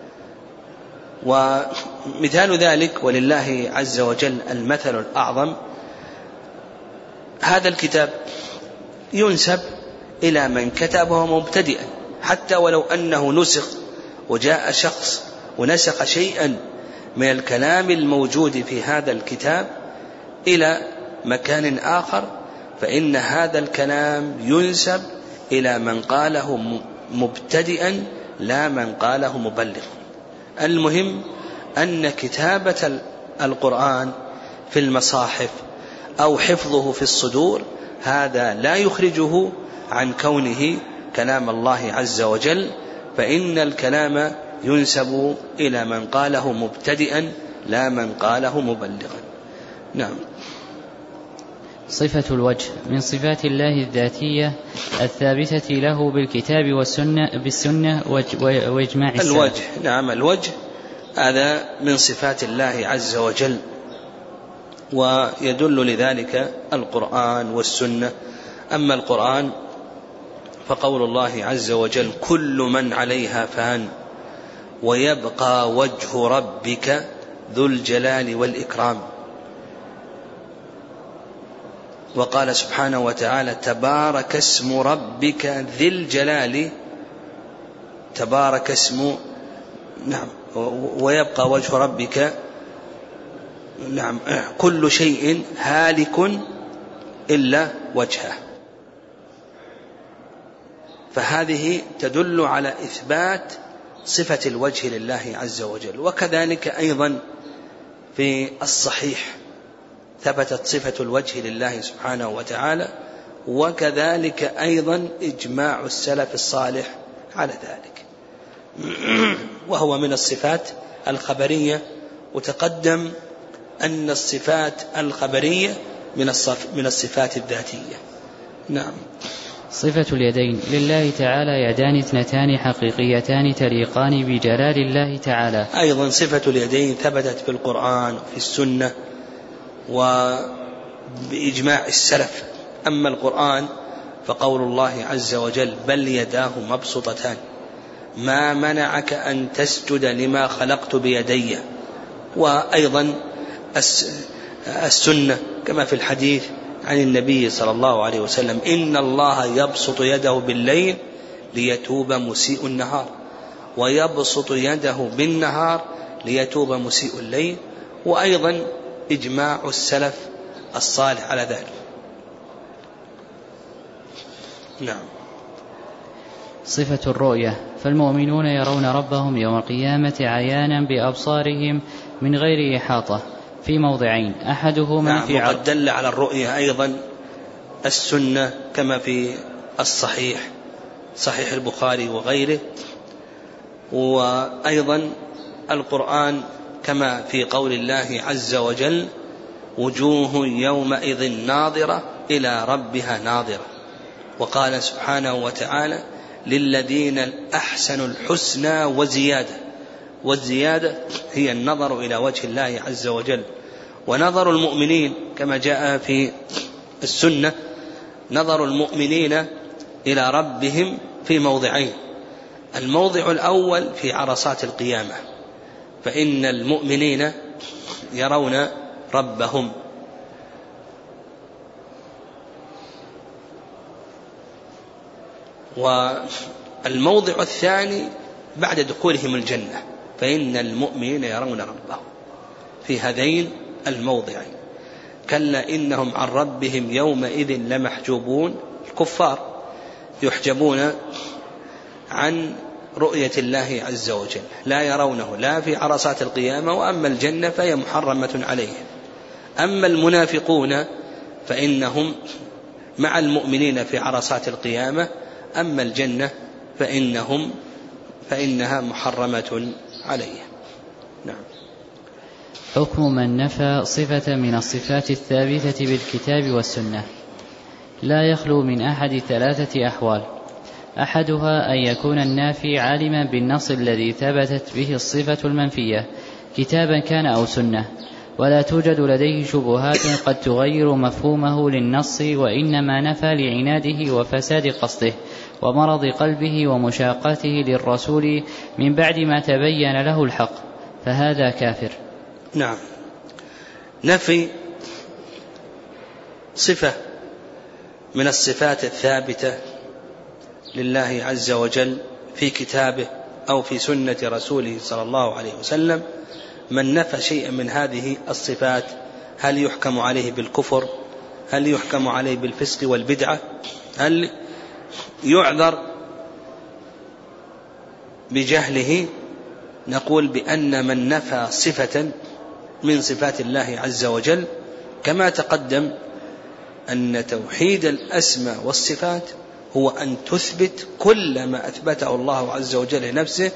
ومثال ذلك ولله عز وجل المثل الأعظم، هذا الكتاب ينسب إلى من كتبه مبتدئا، حتى ولو أنه نسخ وجاء شخص ونسخ شيئا من الكلام الموجود في هذا الكتاب إلى مكان آخر، فإن هذا الكلام ينسب إلى من قاله مبتدئا لا من قاله مبلغا. المهم أن كتابة القرآن في المصاحف أو حفظه في الصدور هذا لا يخرجه عن كونه كلام الله عز وجل، فإن الكلام ينسب إلى من قاله مبتدئا لا من قاله مبلغا. نعم. صفة الوجه من صفات الله الذاتية الثابتة له بالكتاب والسنة بالسنة وإجماع السلف. الوجه، نعم، الوجه هذا من صفات الله عز وجل، ويدل لذلك القرآن والسنة. أما القرآن فقول الله عز وجل: كل من عليها فان ويبقى وجه ربك ذو الجلال والإكرام. وقال سبحانه وتعالى: تبارك اسم ربك ذي الجلال، تبارك اسم، نعم، ويبقى وجه ربك، نعم، كل شيء هالك إلا وجهه. فهذه تدل على إثبات صفة الوجه لله عز وجل. وكذلك أيضا في الصحيح ثبتت صفة الوجه لله سبحانه وتعالى، وكذلك أيضا إجماع السلف الصالح على ذلك، وهو من الصفات الخبرية. وتقدم أن الصفات الخبرية من الصفات الذاتية. نعم. صفة اليدين لله تعالى يدان اثنتان حقيقيتان تليقان بجلال الله تعالى. أيضا صفة اليدين ثبتت في القرآن وفي السنة وبإجماع السلف. أما القرآن فقول الله عز وجل: بل يداه مبسوطتان ما منعك أن تسجد لما خلقت بيدي. وأيضا السنة كما في الحديث عن النبي صلى الله عليه وسلم: إن الله يبسط يده بالليل ليتوب مسيء النهار، ويبسط يده بالنهار ليتوب مسيء الليل. وأيضا إجماع السلف الصالح على ذلك. نعم. صفة الرؤية: فالمؤمنون يرون ربهم يوم القيامة عيانا بأبصارهم من غير إحاطة في موضعين، أحدهما نعم. في وقد دل على الرؤية أيضا السنة كما في الصحيح صحيح البخاري وغيره، وأيضا القرآن كما في قول الله عز وجل: وجوه يومئذ ناظرة إلى ربها ناظرة. وقال سبحانه وتعالى: للذين أحسنوا الحسنى وزيادة. والزيادة هي النظر إلى وجه الله عز وجل. ونظر المؤمنين كما جاء في السنة، نظر المؤمنين إلى ربهم في موضعين: الموضع الأول في عرصات القيامة، فإن المؤمنين يرون ربهم. والموضع الثاني بعد دخولهم الجنة، فإن المؤمنين يرون ربهم في هذين الموضعين. كلا إنهم عن ربهم يومئذ لمحجوبون. الكفار يحجبون عن رؤية الله عز وجل، لا يرونه لا في عرصات القيامة، وأما الجنة فهي محرمة عليهم. أما المنافقون فإنهم مع المؤمنين في عرصات القيامة، أما الجنة فإنهم فإنها محرمة عليهم. نعم. حكم من نفى صفة من الصفات الثابتة بالكتاب والسنة. لا يخلو من أحد ثلاثة أحوال: أحدها أن يكون النافي عالما بالنص الذي ثبتت به الصفة المنفية كتابا كان أو سنة، ولا توجد لديه شبهات قد تغير مفهومه للنص، وإنما نفى لعناده وفساد قصده ومرض قلبه ومشاقته للرسول من بعد ما تبين له الحق، فهذا كافر. نعم. نفي صفة من الصفات الثابتة لله عز وجل في كتابه أو في سنة رسوله صلى الله عليه وسلم، من نفى شيئا من هذه الصفات هل يحكم عليه بالكفر؟ هل يحكم عليه بالفسق والبدعة؟ هل يعذر بجهله؟ نقول بأن من نفى صفة من صفات الله عز وجل، كما تقدم أن توحيد الأسماء والصفات هو أن تثبت كل ما أثبته الله عز وجل لنفسه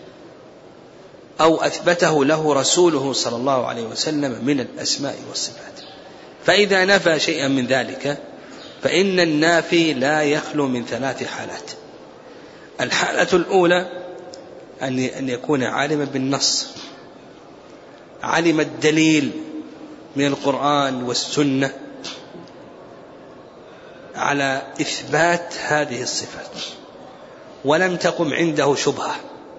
أو أثبته له رسوله صلى الله عليه وسلم من الأسماء والصفات. فإذا نفى شيئا من ذلك فإن النافي لا يخلو من ثلاث حالات. الحالة الأولى أن يكون عالما بالنص، علم الدليل من القرآن والسنة على إثبات هذه الصفات، ولم تقم عنده شبهة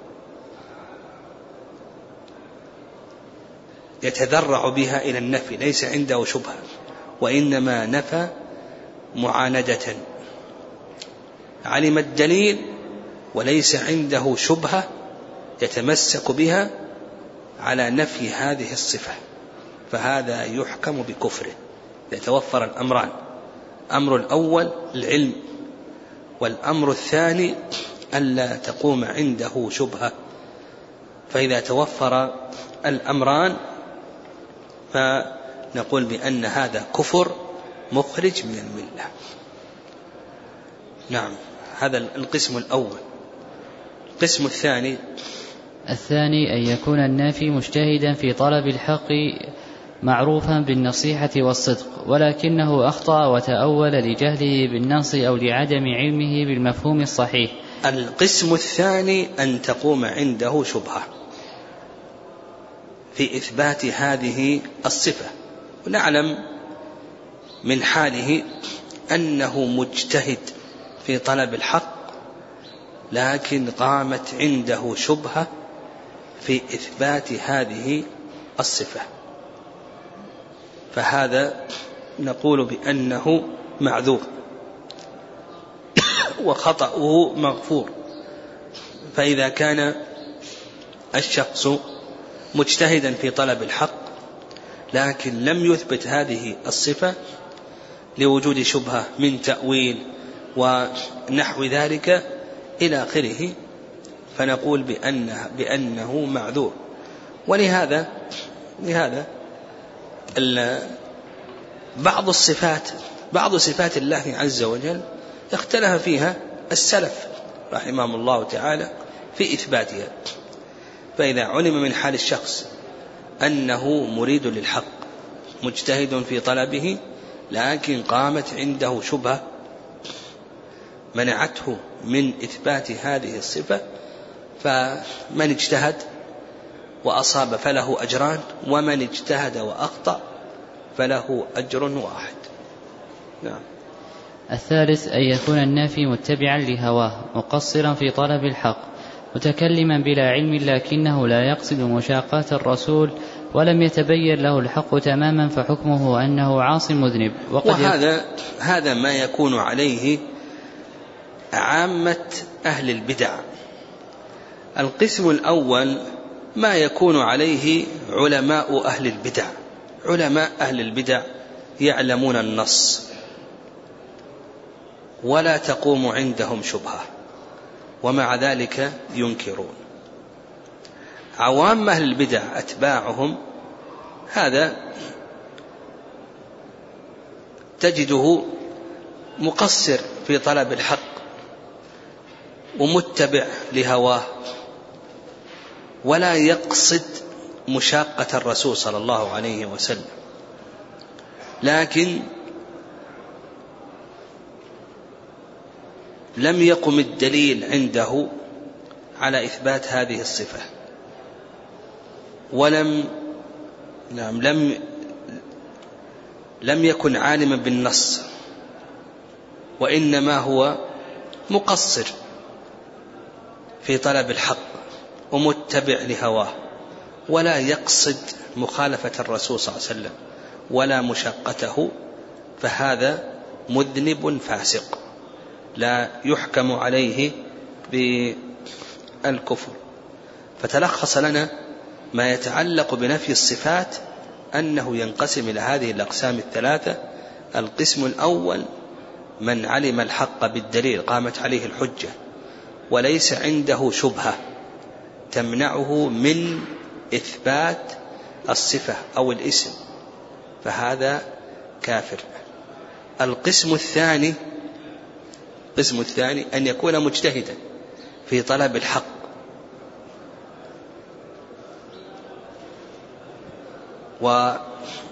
يتذرع بها إلى النفي، ليس عنده شبهة، وإنما نفى معاندة. علم الدليل وليس عنده شبهة يتمسك بها على نفي هذه الصفة، فهذا يحكم بكفره. يتوفر الأمران: الأمر الأول العلم، والأمر الثاني ألا تقوم عنده شبهة. فإذا توفر الأمران فنقول بأن هذا كفر مخرج من الملة. نعم، هذا القسم الأول. القسم الثاني الثاني أن يكون النافي مجتهدا في طلب الحق معروفا بالنصيحة والصدق، ولكنه أخطأ وتأول لجهله بالنص أو لعدم علمه بالمفهوم الصحيح. القسم الثاني أن تقوم عنده شبهة في إثبات هذه الصفة، ونعلم من حاله أنه مجتهد في طلب الحق، لكن قامت عنده شبهة في إثبات هذه الصفة، فهذا نقول بأنه معذور وخطأه مغفور. فإذا كان الشخص مجتهدا في طلب الحق لكن لم يثبت هذه الصفة لوجود شبهة من تأويل ونحو ذلك إلى آخره، فنقول بأنه, بأنه معذور. ولهذا لهذا بعض الصفات بعض صفات الله عز وجل اختلف فيها السلف رحمهم الله تعالى في إثباتها. فإذا علم من حال الشخص أنه مريد للحق مجتهد في طلبه، لكن قامت عنده شبهة منعته من إثبات هذه الصفة، فمن اجتهد وأصاب فله أجران، ومن اجتهد وأخطأ فله أجر واحد. نعم. الثالث أن يكون النافي متبعا لهواه مقصرا في طلب الحق متكلما بلا علم، لكنه لا يقصد مشاقات الرسول ولم يتبين له الحق تماما، فحكمه أنه عاص مذنب. وهذا هذا ما يكون عليه عامة أهل البدع. القسم الأول ما يكون عليه علماء أهل البدع. علماء أهل البدع يعلمون النص ولا تقوم عندهم شبهة، ومع ذلك ينكرون. عوام أهل البدع أتباعهم هذا تجده مقصر في طلب الحق ومتبع لهواه، ولا يقصد مشاقة الرسول صلى الله عليه وسلم، لكن لم يقم الدليل عنده على إثبات هذه الصفة، ولم نعم لم لم يكن عالما بالنص، وإنما هو مقصر في طلب الحق ومتبع لهواه، ولا يقصد مخالفة الرسول صلى الله عليه وسلم ولا مشاقته، فهذا مذنب فاسق لا يحكم عليه بالكفر. فتلخص لنا ما يتعلق بنفي الصفات أنه ينقسم إلى هذه الأقسام الثلاثة. القسم الأول من علم الحق بالدليل قامت عليه الحجة وليس عنده شبهة تمنعه من إثبات الصفة أو الاسم، فهذا كافر. القسم الثاني القسم الثاني أن يكون مجتهدا في طلب الحق وقام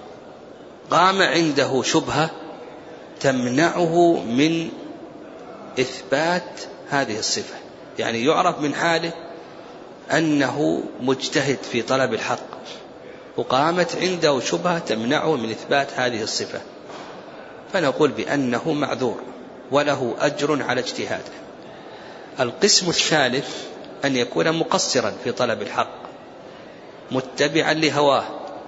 عنده شبهة تمنعه من إثبات هذه الصفة، يعني يعرف من حاله أنه مجتهد في طلب الحق وقامت عنده شبهة تمنعه من إثبات هذه الصفة، فنقول بأنه معذور وله أجر على اجتهاده. القسم الثالث أن يكون مقصرا في طلب الحق متبعا لهواه،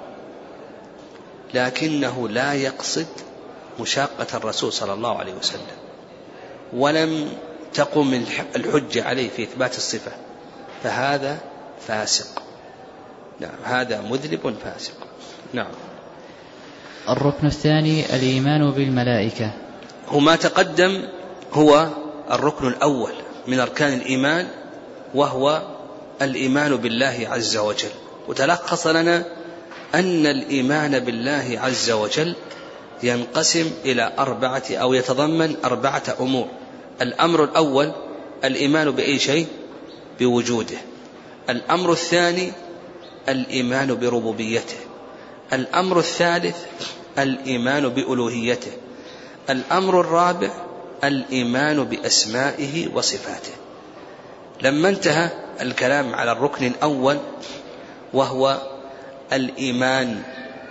لكنه لا يقصد مشاقة الرسول صلى الله عليه وسلم ولم تقم الحجة عليه في إثبات الصفة، فهذا فاسق. نعم، هذا مذنب فاسق. نعم. الركن الثاني الإيمان بالملائكة. وما تقدم هو الركن الأول من أركان الإيمان، وهو الإيمان بالله عز وجل. وتلخص لنا أن الإيمان بالله عز وجل ينقسم إلى أربعة أو يتضمن أربعة أمور. الأمر الأول الإيمان بأي شيء؟ بوجوده. الأمر الثاني الإيمان بربوبيته. الأمر الثالث الإيمان بألوهيته. الأمر الرابع الإيمان بأسمائه وصفاته. لما انتهى الكلام على الركن الأول وهو الإيمان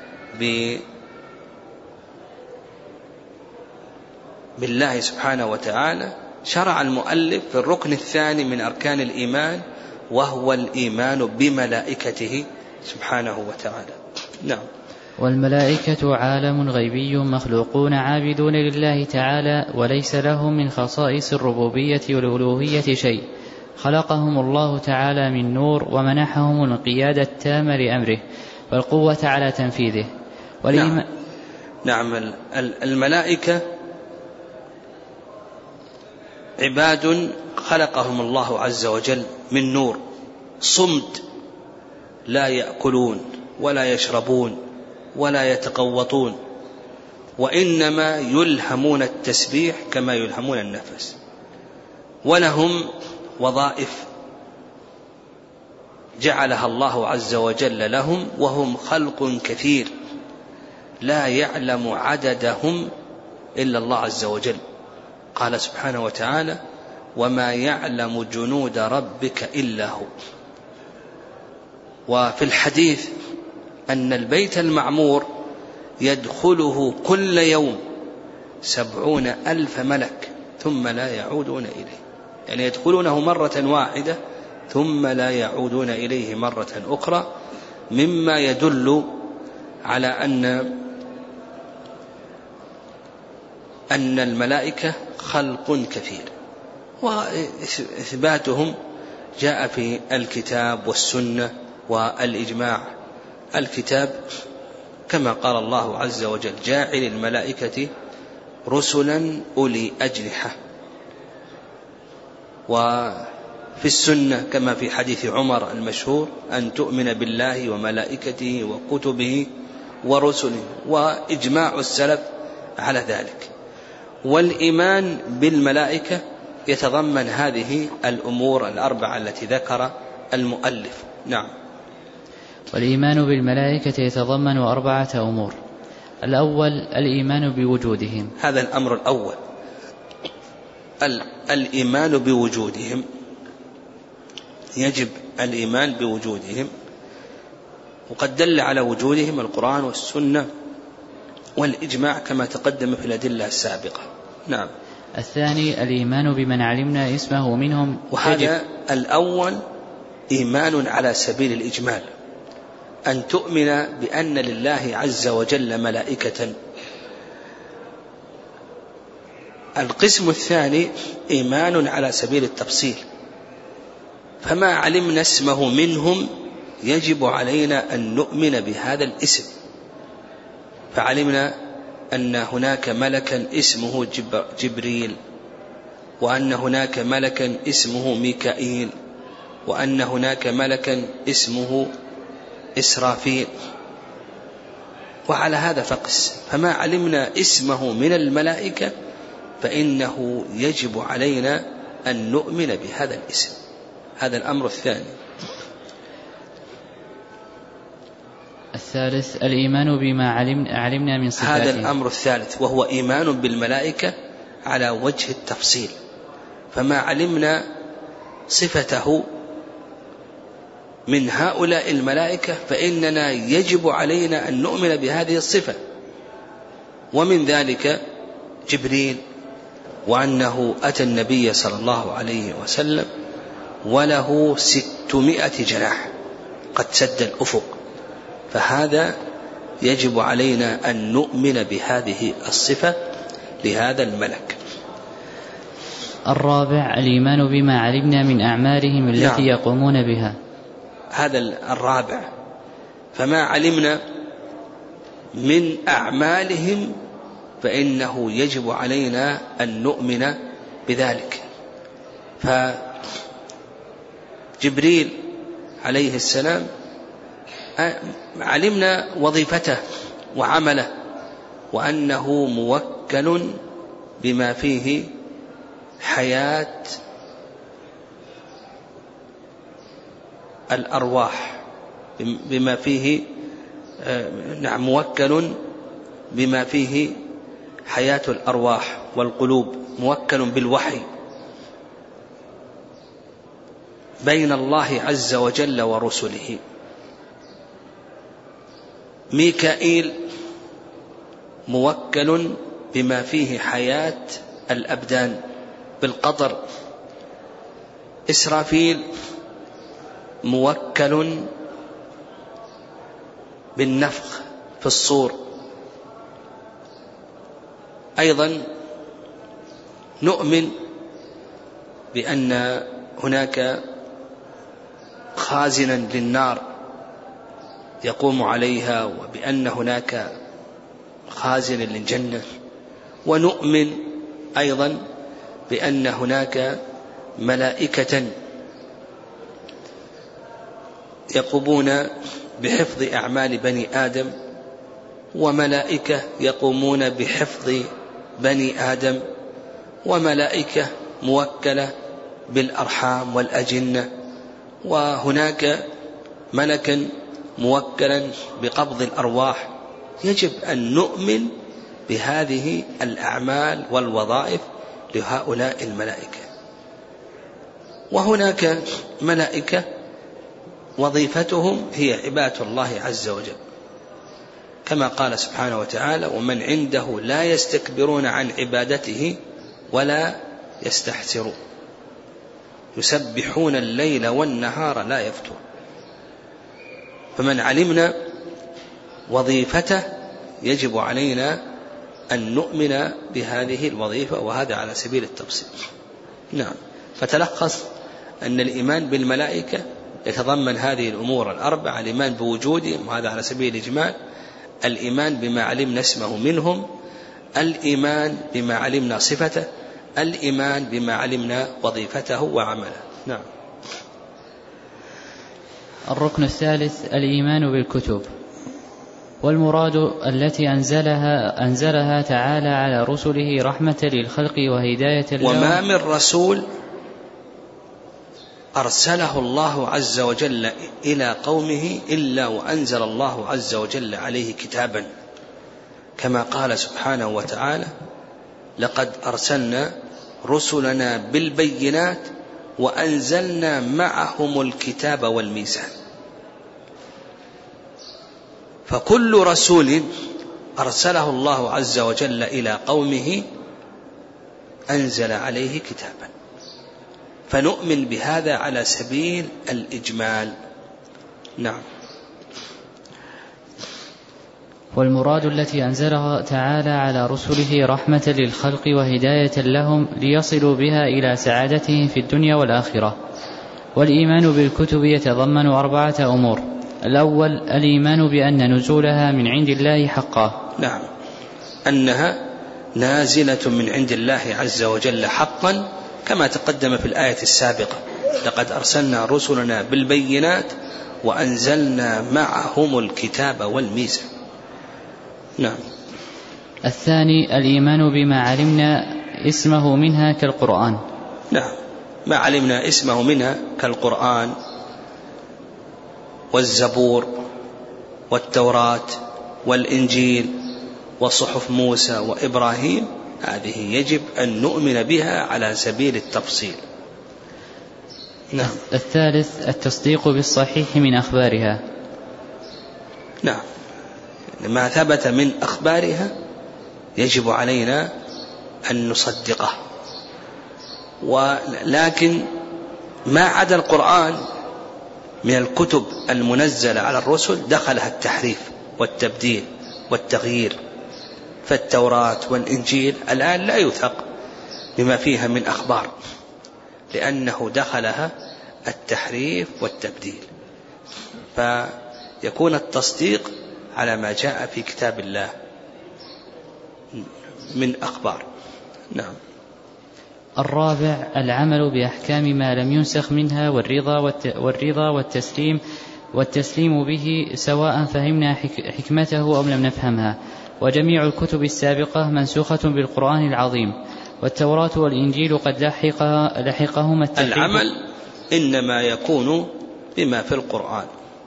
بالله سبحانه وتعالى، شرع المؤلف في الركن الثاني من أركان الإيمان وهو الإيمان بملائكته سبحانه وتعالى. نعم. والملائكة عالم غيبي مخلوقون عابدون لله تعالى، وليس لهم من خصائص الربوبية والألوهية شيء، خلقهم الله تعالى من نور ومنحهم القيادة التامة لأمره والقوة على تنفيذه، نعم, نعم الملائكة عباد خلقهم الله عز وجل من نور صمد، لا يأكلون ولا يشربون ولا يتقوطون، وإنما يلهمون التسبيح كما يلهمون النفس، ولهم وظائف جعلها الله عز وجل لهم، وهم خلق كثير لا يعلم عددهم إلا الله عز وجل. قال سبحانه وتعالى: وما يعلم جنود ربك إلا هو. وفي الحديث أن البيت المعمور يدخله كل يوم سبعون ألف ملك ثم لا يعودون إليه، يعني يدخلونه مرة واحدة ثم لا يعودون إليه مرة أخرى، مما يدل على أن أن الملائكة خلق كثير، وإثباتهم جاء في الكتاب والسنة والإجماع. الكتاب كما قال الله عز وجل: جاعل الملائكة رسلا أولي أجنحة. وفي السنة كما في حديث عمر المشهور: أن تؤمن بالله وملائكته وكتبه ورسله، وإجماع السلف على ذلك. والإيمان بالملائكة يتضمن هذه الأمور الأربعة التي ذكر المؤلف. نعم. والإيمان بالملائكة يتضمن أربعة أمور. الأول الإيمان بوجودهم، هذا الأمر الأول، الإيمان بوجودهم، يجب الإيمان بوجودهم، وقد دل على وجودهم القرآن والسنة والإجماع كما تقدم في الأدلة السابقة. نعم. الثاني الإيمان بمن علمنا اسمه منهم، وهذا الأول إيمان على سبيل الإجمال، أن تؤمن بأن لله عز وجل ملائكة. القسم الثاني إيمان على سبيل التفصيل، فما علمنا اسمه منهم يجب علينا أن نؤمن بهذا الاسم، فعلمنا أن هناك ملكا اسمه جبريل، وأن هناك ملكا اسمه ميكائيل، وأن هناك ملكا اسمه إسرافيل، وعلى هذا فقس. فما علمنا اسمه من الملائكة فإنه يجب علينا أن نؤمن بهذا الاسم. هذا الأمر الثاني. الثالث الإيمان بما علمنا من صفاته، هذا الأمر الثالث، وهو إيمان بالملائكة على وجه التفصيل، فما علمنا صفته من هؤلاء الملائكة فإننا يجب علينا أن نؤمن بهذه الصفة. ومن ذلك جبريل، وأنه أتى النبي صلى الله عليه وسلم وله ستمائة جناح قد سد الأفق، فهذا يجب علينا أن نؤمن بهذه الصفة لهذا الملك. الرابع الإيمان بما علمنا من أعمالهم التي نعم. يقومون بها. هذا الرابع، فما علمنا من أعمالهم فإنه يجب علينا أن نؤمن بذلك. فجبريل عليه السلام علمنا وظيفته وعمله، وأنه موكل بما فيه حياة الأرواح، بما فيه نعم موكل بما فيه حياة الأرواح والقلوب، موكل بالوحي بين الله عز وجل ورسله. ميكائيل موكل بما فيه حياة الأبدان بالقطر. إسرافيل موكل بالنفخ في الصور. أيضا نؤمن بأن هناك خازنا للنار يقوم عليها، وبأن هناك خازن للجنة. ونؤمن أيضا بأن هناك ملائكة يقومون بحفظ أعمال بني آدم، وملائكة يقومون بحفظ بني آدم، وملائكة موكلة بالأرحام والأجنة، وهناك ملكا موكلا بقبض الأرواح. يجب أن نؤمن بهذه الأعمال والوظائف لهؤلاء الملائكة. وهناك ملائكة وظيفتهم هي عبادة الله عز وجل، كما قال سبحانه وتعالى: ومن عنده لا يستكبرون عن عبادته ولا يستحسرون يسبحون الليل والنهار لا يفترون. فمن علمنا وظيفته يجب علينا أن نؤمن بهذه الوظيفة، وهذا على سبيل التفصيل. نعم. فتلخص أن الإيمان بالملائكة يتضمن هذه الأمور الأربعة: الإيمان بوجودهم، وهذا على سبيل الإجمال، الإيمان بما علمنا اسمه منهم، الإيمان بما علمنا صفته، الإيمان بما علمنا وظيفته وعمله. نعم. الركن الثالث الإيمان بالكتب، والمراد التي أنزلها, أنزلها تعالى على رسله رحمة للخلق وهداية لهم. وما من رسول أرسله الله عز وجل إلى قومه إلا وأنزل الله عز وجل عليه كتابا، كما قال سبحانه وتعالى: لقد أرسلنا رسلنا بالبينات وأنزلنا معهم الكتاب والميزان. فكل رسول أرسله الله عز وجل إلى قومه أنزل عليه كتابا، فنؤمن بهذا على سبيل الإجمال. نعم. والمراد التي أنزلها تعالى على رسله رحمة للخلق وهداية لهم ليصلوا بها إلى سعادتهم في الدنيا والآخرة. والإيمان بالكتب يتضمن أربعة أمور: الأول الإيمان بأن نزولها من عند الله حقا. نعم، أنها نازلة من عند الله عز وجل حقا، كما تقدم في الآية السابقة: لقد أرسلنا رسلنا بالبينات وأنزلنا معهم الكتاب والميزان. نعم. الثاني الإيمان بما علمنا اسمه منها كالقرآن. نعم، ما علمنا اسمه منها كالقرآن والزبور والتوراة والإنجيل وصحف موسى وإبراهيم، هذه يجب أن نؤمن بها على سبيل التفصيل. نعم. الثالث التصديق بالصحيح من أخبارها. نعم، ما ثبت من أخبارها يجب علينا أن نصدقه، ولكن ما عدا القرآن من الكتب المنزلة على الرسل دخلها التحريف والتبديل والتغيير، فالتوراة والإنجيل الآن لا يوثق بما فيها من أخبار، لأنه دخلها التحريف والتبديل، فيكون التصديق على ما جاء في كتاب الله من أخبار. نعم. الرابع العمل بأحكام ما لم ينسخ منها، والرضا والرضا والتسليم والتسليم به سواء فهمنا حكمته أو لم نفهمها. وجميع الكتب السابقة منسوخة بالقرآن العظيم، والتوراة والإنجيل قد لحقها لحقهما التحريف. العمل إنما يكون بما في القرآن.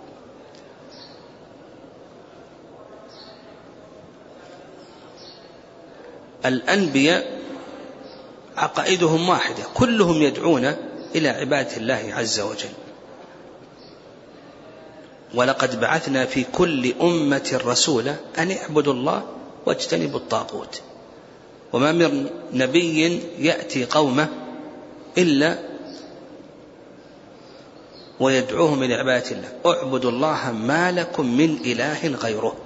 الأنبياء عقائدهم واحدة، كلهم يدعون إلى عبادة الله عز وجل. ولقد بعثنا في كل أمة رسولا أن اعبدوا الله واجتنبوا الطاغوت. وما من نبي يأتي قومه إلا ويدعوهم إلى عبادة الله: اعبدوا الله ما لكم من إله غيره.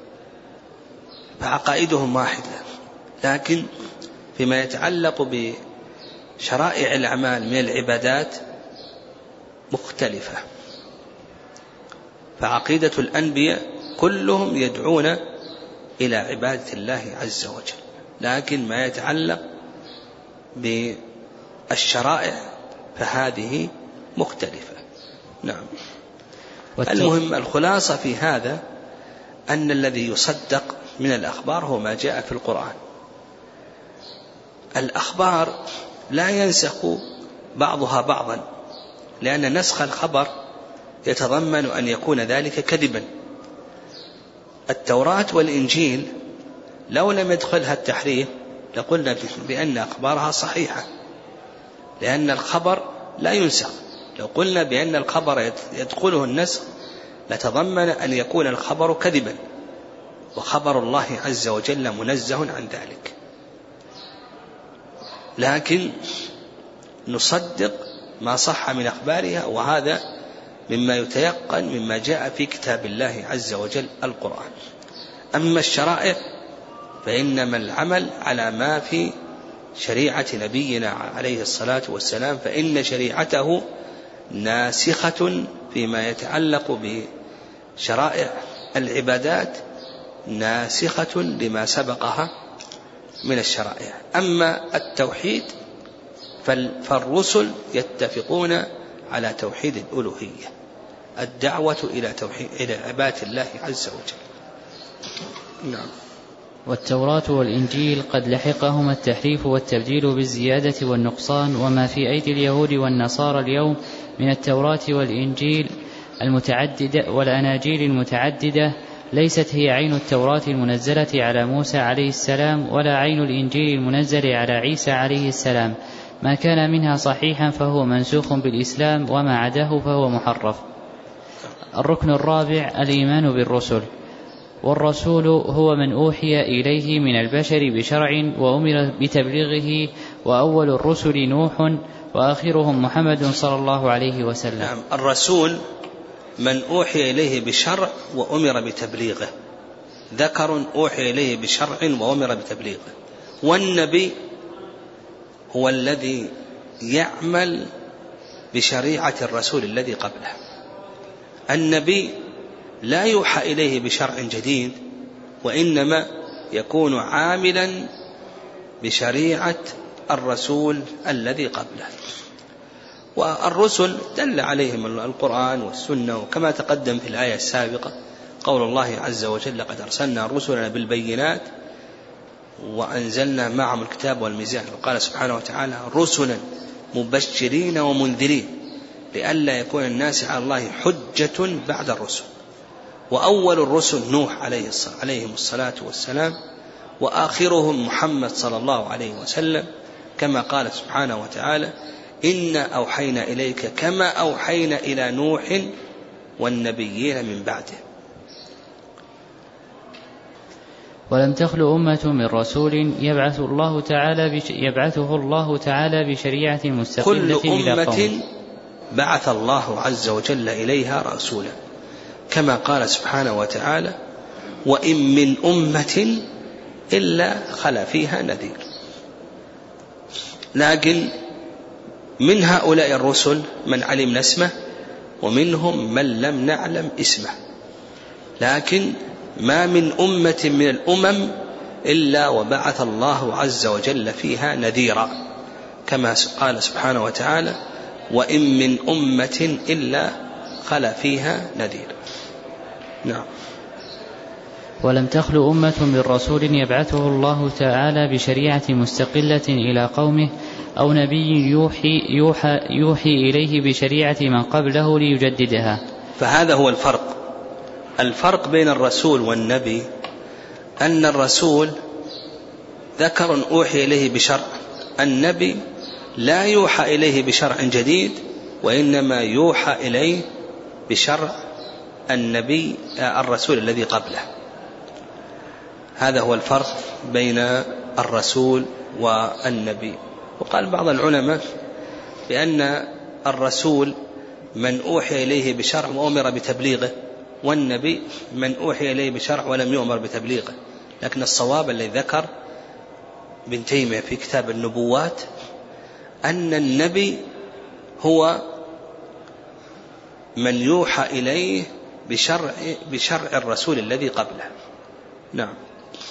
فعقائدهم واحدة، لكن فيما يتعلق بشرائع الأعمال من العبادات مختلفة. فعقيدة الأنبياء كلهم يدعون إلى عبادة الله عز وجل. لكن ما يتعلق بالشرائع فهذه مختلفة. نعم. المهم الخلاصة في هذا أن الذي يصدق من الأخبار هو ما جاء في القرآن. الأخبار لا ينسخ بعضها بعضا، لأن نسخ الخبر يتضمن أن يكون ذلك كذبا. التوراة والإنجيل لو لم يدخلها التحريف لقلنا بأن أخبارها صحيحة، لأن الخبر لا ينسخ. لو قلنا بأن الخبر يدخله النسخ لتضمن أن يكون الخبر كذبا، وخبر الله عز وجل منزه عن ذلك. لكن نصدق ما صح من أخبارها، وهذا مما يتيقن مما جاء في كتاب الله عز وجل القرآن. أما الشرائع فإنما العمل على ما في شريعة نبينا عليه الصلاة والسلام، فإن شريعته ناسخة فيما يتعلق بشرائع العبادات، ناسخة لما سبقها من الشرائع. أما التوحيد فالرسل يتفقون على توحيد الألوهية، الدعوة إلى توحيد إلى عبادة الله عز وجل. نعم. والتوراة والإنجيل قد لحقهما التحريف والتبديل بالزيادة والنقصان، وما في أيدي اليهود والنصارى اليوم من التوراة والإنجيل المتعددة والأناجيل المتعددة ليست هي عين التوراة المنزلة على موسى عليه السلام، ولا عين الإنجيل المنزل على عيسى عليه السلام. ما كان منها صحيحا فهو منسوخ بالإسلام، وما عداه فهو محرف. الركن الرابع الإيمان بالرسل. والرسول هو من أوحي إليه من البشر بشرع وأمر بتبليغه، وأول الرسل نوح وآخرهم محمد صلى الله عليه وسلم. نعم. الرسول من أوحي إليه بشرع وأمر بتبليغه، ذكر أوحي إليه بشرع وأمر بتبليغه. والنبي هو الذي يعمل بشريعة الرسول الذي قبله. النبي لا يوحى إليه بشرع جديد، وإنما يكون عاملا بشريعة الرسول الذي قبله. والرسل دل عليهم القرآن والسنة، وكما تقدم في الآية السابقة قول الله عز وجل: لقد أرسلنا رسلنا بالبينات وأنزلنا معهم الكتاب والميزان. وقال سبحانه وتعالى: رسلا مبشرين ومنذرين لئلا يكون الناس على الله حجة بعد الرسل. وأول الرسل نوح عليه الصلاة والسلام، وآخرهم محمد صلى الله عليه وسلم، كما قال سبحانه وتعالى: إنا أوحينا إليك كما أوحينا إلى نوح والنبيين من بعده. ولم تخل أمة من رسول يبعث الله تعالى بش يبعثه الله تعالى بشريعة مستقلة إلى قوم. كل أمة بعث الله عز وجل إليها رسولا، كما قال سبحانه وتعالى: وإن من أمة إلا خلا فيها نذير. لكن من هؤلاء الرسل من علمنا اسمه، ومنهم من لم نعلم اسمه. لكن ما من أمة من الأمم إلا وبعث الله عز وجل فيها نذيرا، كما قال سبحانه وتعالى: وإن من أمة إلا خلا فيها نذير. نعم. ولم تخل أمة من رسول يبعثه الله تعالى بشريعة مستقلة إلى قومه، أو نبي يوحي, يوحى, يوحي إليه بشريعة من قبله ليجددها. فهذا هو الفرق. الفرق بين الرسول والنبي أن الرسول ذكر أوحي إليه بشرع، النبي لا يوحى إليه بشرع جديد، وإنما يوحى إليه بشرع النبي الرسول الذي قبله. هذا هو الفرق بين الرسول والنبي. وقال بعض العلماء بأن الرسول من أوحي إليه بشرع وأمر بتبليغه، والنبي من أوحي إليه بشرع ولم يؤمر بتبليغه. لكن الصواب الذي ذكر ابن تيمية في كتاب النبوات أن النبي هو من يوحى إليه بشرع, بشرع الرسول الذي قبله. نعم.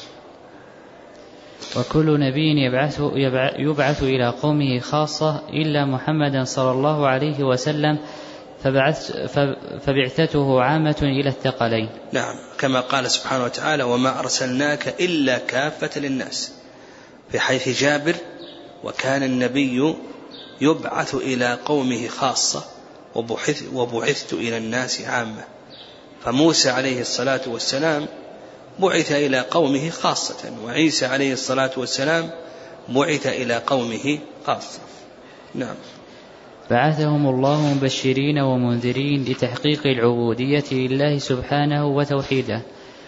وكل نبي يبعث, يبعث إلى قومه خاصة إلا محمدا صلى الله عليه وسلم فبعث فبعثته عامة إلى الثقلين. نعم، كما قال سبحانه وتعالى: وما أرسلناك إلا كافة للناس، في حيث جابر: وكان النبي يبعث إلى قومه خاصة وبعث وبعثت إلى الناس عامة. فموسى عليه الصلاة والسلام بعث إلى قومه خاصة، وعيسى عليه الصلاة والسلام بعث إلى قومه خاصة. نعم. بعثهم الله مبشرين ومنذرين لتحقيق العبودية لله سبحانه وتوحيده،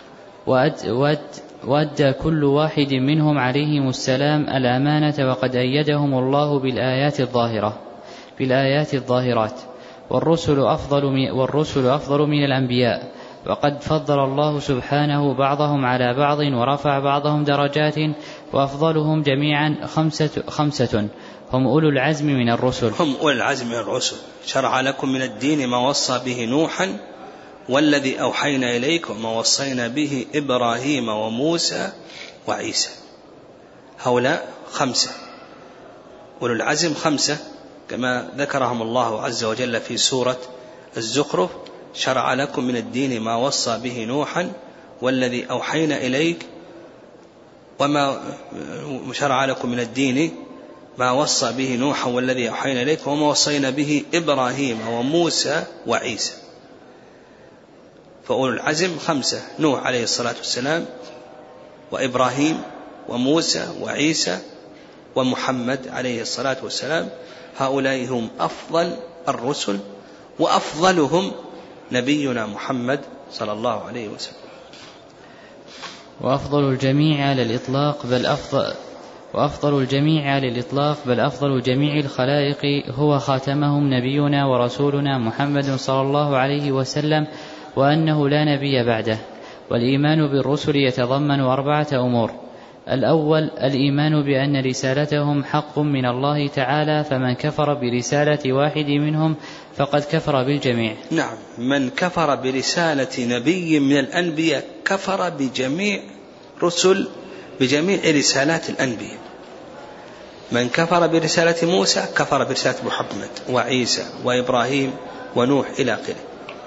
وأدى كل واحد منهم عليهم السلام الأمانة، وقد أيدهم الله بالآيات الظاهرة بالآيات الظاهرات والرسل أفضل من, والرسل أفضل من الأنبياء، وقد فضل الله سبحانه بعضهم على بعض ورفع بعضهم درجات، وأفضلهم جميعا خمسة, خمسة هم أولو العزم من الرسل هم أولو العزم من الرسل. شرع لكم من الدين ما وصى به نوحا والذي أوحينا إليك وما وصينا به إبراهيم وموسى وعيسى. هؤلاء خمسة، أولو العزم خمسة كما ذكرهم الله عز وجل في سورة الزخرف: شرع لكم من الدين ما وصى به نوحا والذي أوحينا إليك وما شرع لكم من الدين ما وصى به نوحا والذي أوحينا إليك وما وصينا به إبراهيم وموسى وعيسى. فأولو العزم خمسة: نوح عليه الصلاة والسلام، وإبراهيم وموسى وعيسى ومحمد عليه الصلاة والسلام. هؤلاء هم أفضل الرسل، وأفضلهم نبينا محمد صلى الله عليه وسلم. وأفضل الجميع على الإطلاق بل أفضل وأفضل الجميع على الإطلاق بل أفضل جميع الخلائق هو خاتمهم نبينا ورسولنا محمد صلى الله عليه وسلم، وأنه لا نبي بعده. والإيمان بالرسل يتضمن أربعة أمور: الأول الإيمان بأن رسالتهم حق من الله تعالى، فمن كفر برسالة واحد منهم فقد كفر بالجميع. نعم، من كفر برسالة نبي من الأنبياء كفر بجميع رسل بجميع رسالات الأنبياء. من كفر برسالة موسى كفر برسالة محمد وعيسى وإبراهيم ونوح إلى آخره.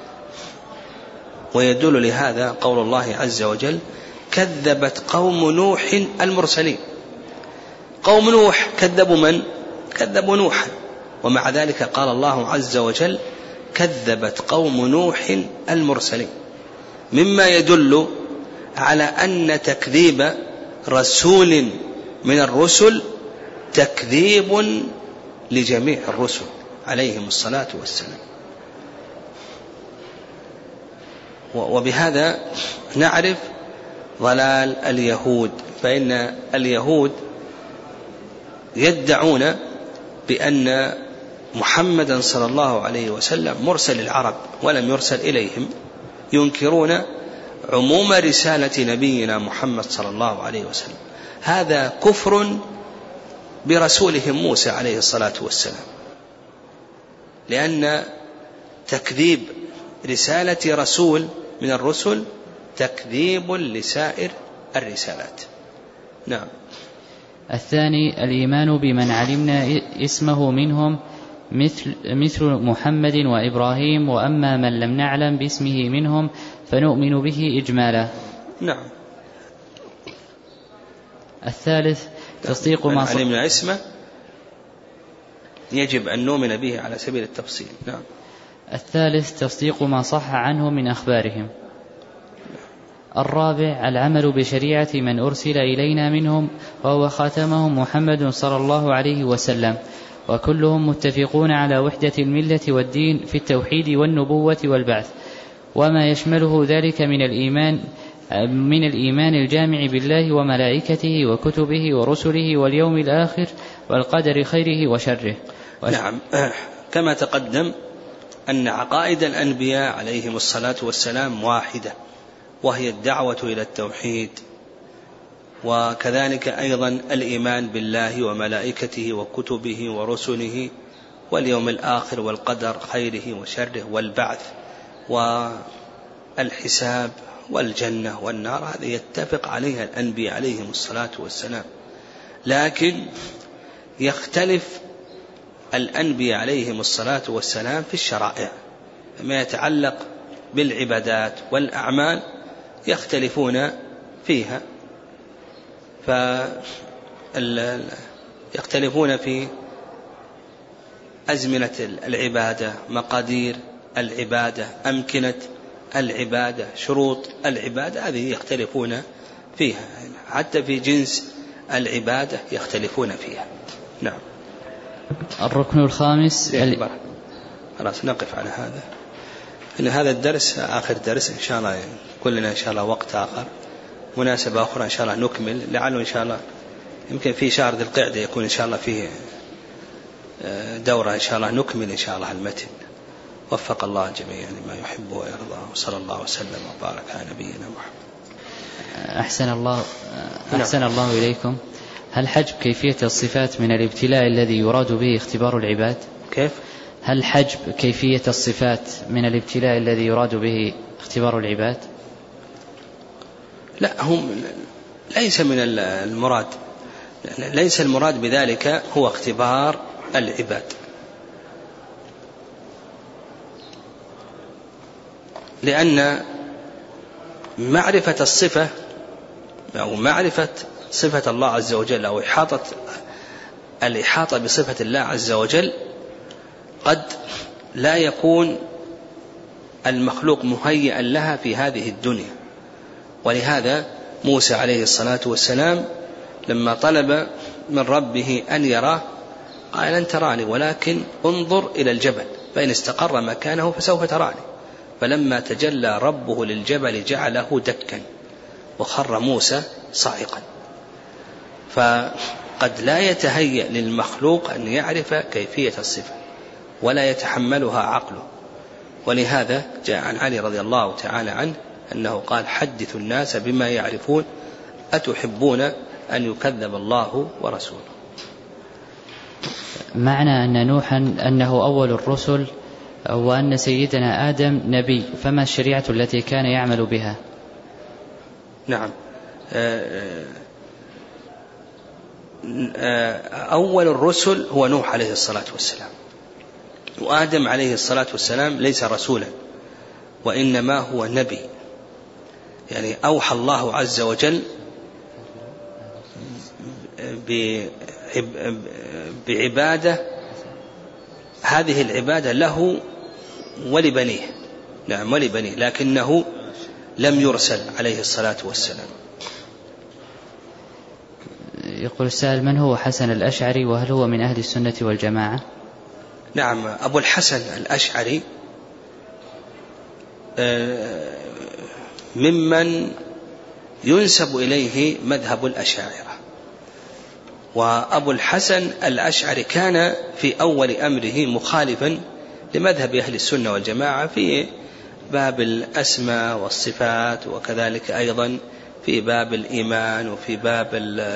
ويدل لهذا قول الله عز وجل: كذبت قوم نوح المرسلين. قوم نوح كذبوا من؟ كذبوا نوحا، ومع ذلك قال الله عز وجل: كذبت قوم نوح المرسلين، مما يدل على أن تكذيب رسول من الرسل تكذيب لجميع الرسل عليهم الصلاة والسلام. وبهذا نعرف ضلال اليهود، فإن اليهود يدعون بأن محمدا صلى الله عليه وسلم مرسل العرب ولم يرسل إليهم، ينكرون عموم رسالة نبينا محمد صلى الله عليه وسلم. هذا كفر برسولهم موسى عليه الصلاة والسلام، لأن تكذيب رسالة رسول من الرسل تكذيب لسائر الرسالات. نعم. الثاني الإيمان بمن علمنا اسمه منهم مثل, مثل محمد وإبراهيم، وأما من لم نعلم باسمه منهم فنؤمن به إجمالا. نعم. الثالث تصديق ما علمنا اسمه يجب أن نؤمن به على سبيل التفصيل. نعم. الثالث تصديق ما صح عنه من أخبارهم. الرابع العمل بشريعة من أرسل إلينا منهم، وهو خاتمهم محمد صلى الله عليه وسلم، وكلهم متفقون على وحدة الملة والدين في التوحيد والنبوة والبعث، وما يشمله ذلك من الإيمان من الإيمان الجامع بالله وملائكته وكتبه ورسله واليوم الآخر والقدر خيره وشره. نعم، كما تقدم أن عقائد الأنبياء عليهم الصلاة والسلام واحدة، وهي الدعوة إلى التوحيد، وكذلك أيضا الإيمان بالله وملائكته وكتبه ورسله واليوم الآخر والقدر خيره وشره والبعث والحساب والجنة والنار. هذه يتفق عليها الأنبياء عليهم الصلاة والسلام. لكن يختلف الأنبياء عليهم الصلاة والسلام في الشرائع، ما يتعلق بالعبادات والأعمال يختلفون فيها، فيختلفون في أزمنة العبادة، مقادير العبادة، أمكنة العبادة، شروط العبادة، هذه يختلفون فيها، حتى في جنس العبادة يختلفون فيها. نعم. الركن الخامس ال... خلاص نقف على هذا، إن هذا الدرس آخر درس إن شاء الله، يعني كلنا إن شاء الله وقت آخر مناسبة أخرى إن شاء الله نكمل، لعله إن شاء الله يمكن في شهر ذي القعدة يكون إن شاء الله فيه دورة إن شاء الله نكمل إن شاء الله المتن. وفق الله جميعا لما يحب ويرضى، وصلى الله وسلم وبارك على نبينا محمد. أحسن الله أحسن نعم. الله إليكم. هل حجب كيفية الصفات من الابتلاء الذي يراد به اختبار العباد؟ كيف؟ هل حجب كيفية الصفات من الابتلاء الذي يراد به اختبار العباد؟ لا، هم ليس من المراد، ليس المراد بذلك هو اختبار العباد، لأن معرفة الصفة أو معرفة صفة الله عز وجل أو إحاطة الإحاطة بصفة الله عز وجل قد لا يكون المخلوق مهيئا لها في هذه الدنيا. ولهذا موسى عليه الصلاة والسلام لما طلب من ربه أن يراه قال لن تراني ولكن انظر إلى الجبل فإن استقر مكانه فسوف تراني، فلما تجلى ربه للجبل جعله دكا وخر موسى صاعقا. فقد لا يتهيأ للمخلوق أن يعرف كيفية الصفة ولا يتحملها عقله، ولهذا جاء عن علي رضي الله تعالى عنه أنه قال حدث الناس بما يعرفون أتحبون أن يكذب الله ورسوله. معنى أن نوحا أنه أول الرسل وأن سيدنا آدم نبي، فما الشريعة التي كان يعمل بها؟ نعم، أول الرسل هو نوح عليه الصلاة والسلام، وآدم عليه الصلاة والسلام ليس رسولا وإنما هو نبي، يعني أوحى الله عز وجل بعبادة، هذه العبادة له ولبنيه. نعم ولبنيه، لكنه لم يرسل عليه الصلاة والسلام. يقول السائل من هو حسن الأشعري وهل هو من أهل السنة والجماعة؟ نعم، أبو الحسن الأشعري ممن ينسب إليه مذهب الأشاعرة، وأبو الحسن الأشعري كان في أول أمره مخالفا لمذهب أهل السنة والجماعة في باب الأسماء والصفات، وكذلك أيضا في باب الإيمان وفي باب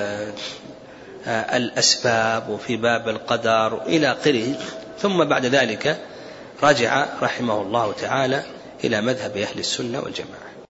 الأسباب وفي باب القدر إلى آخره. ثم بعد ذلك رجع رحمه الله تعالى إلى مذهب أهل السنة والجماعة.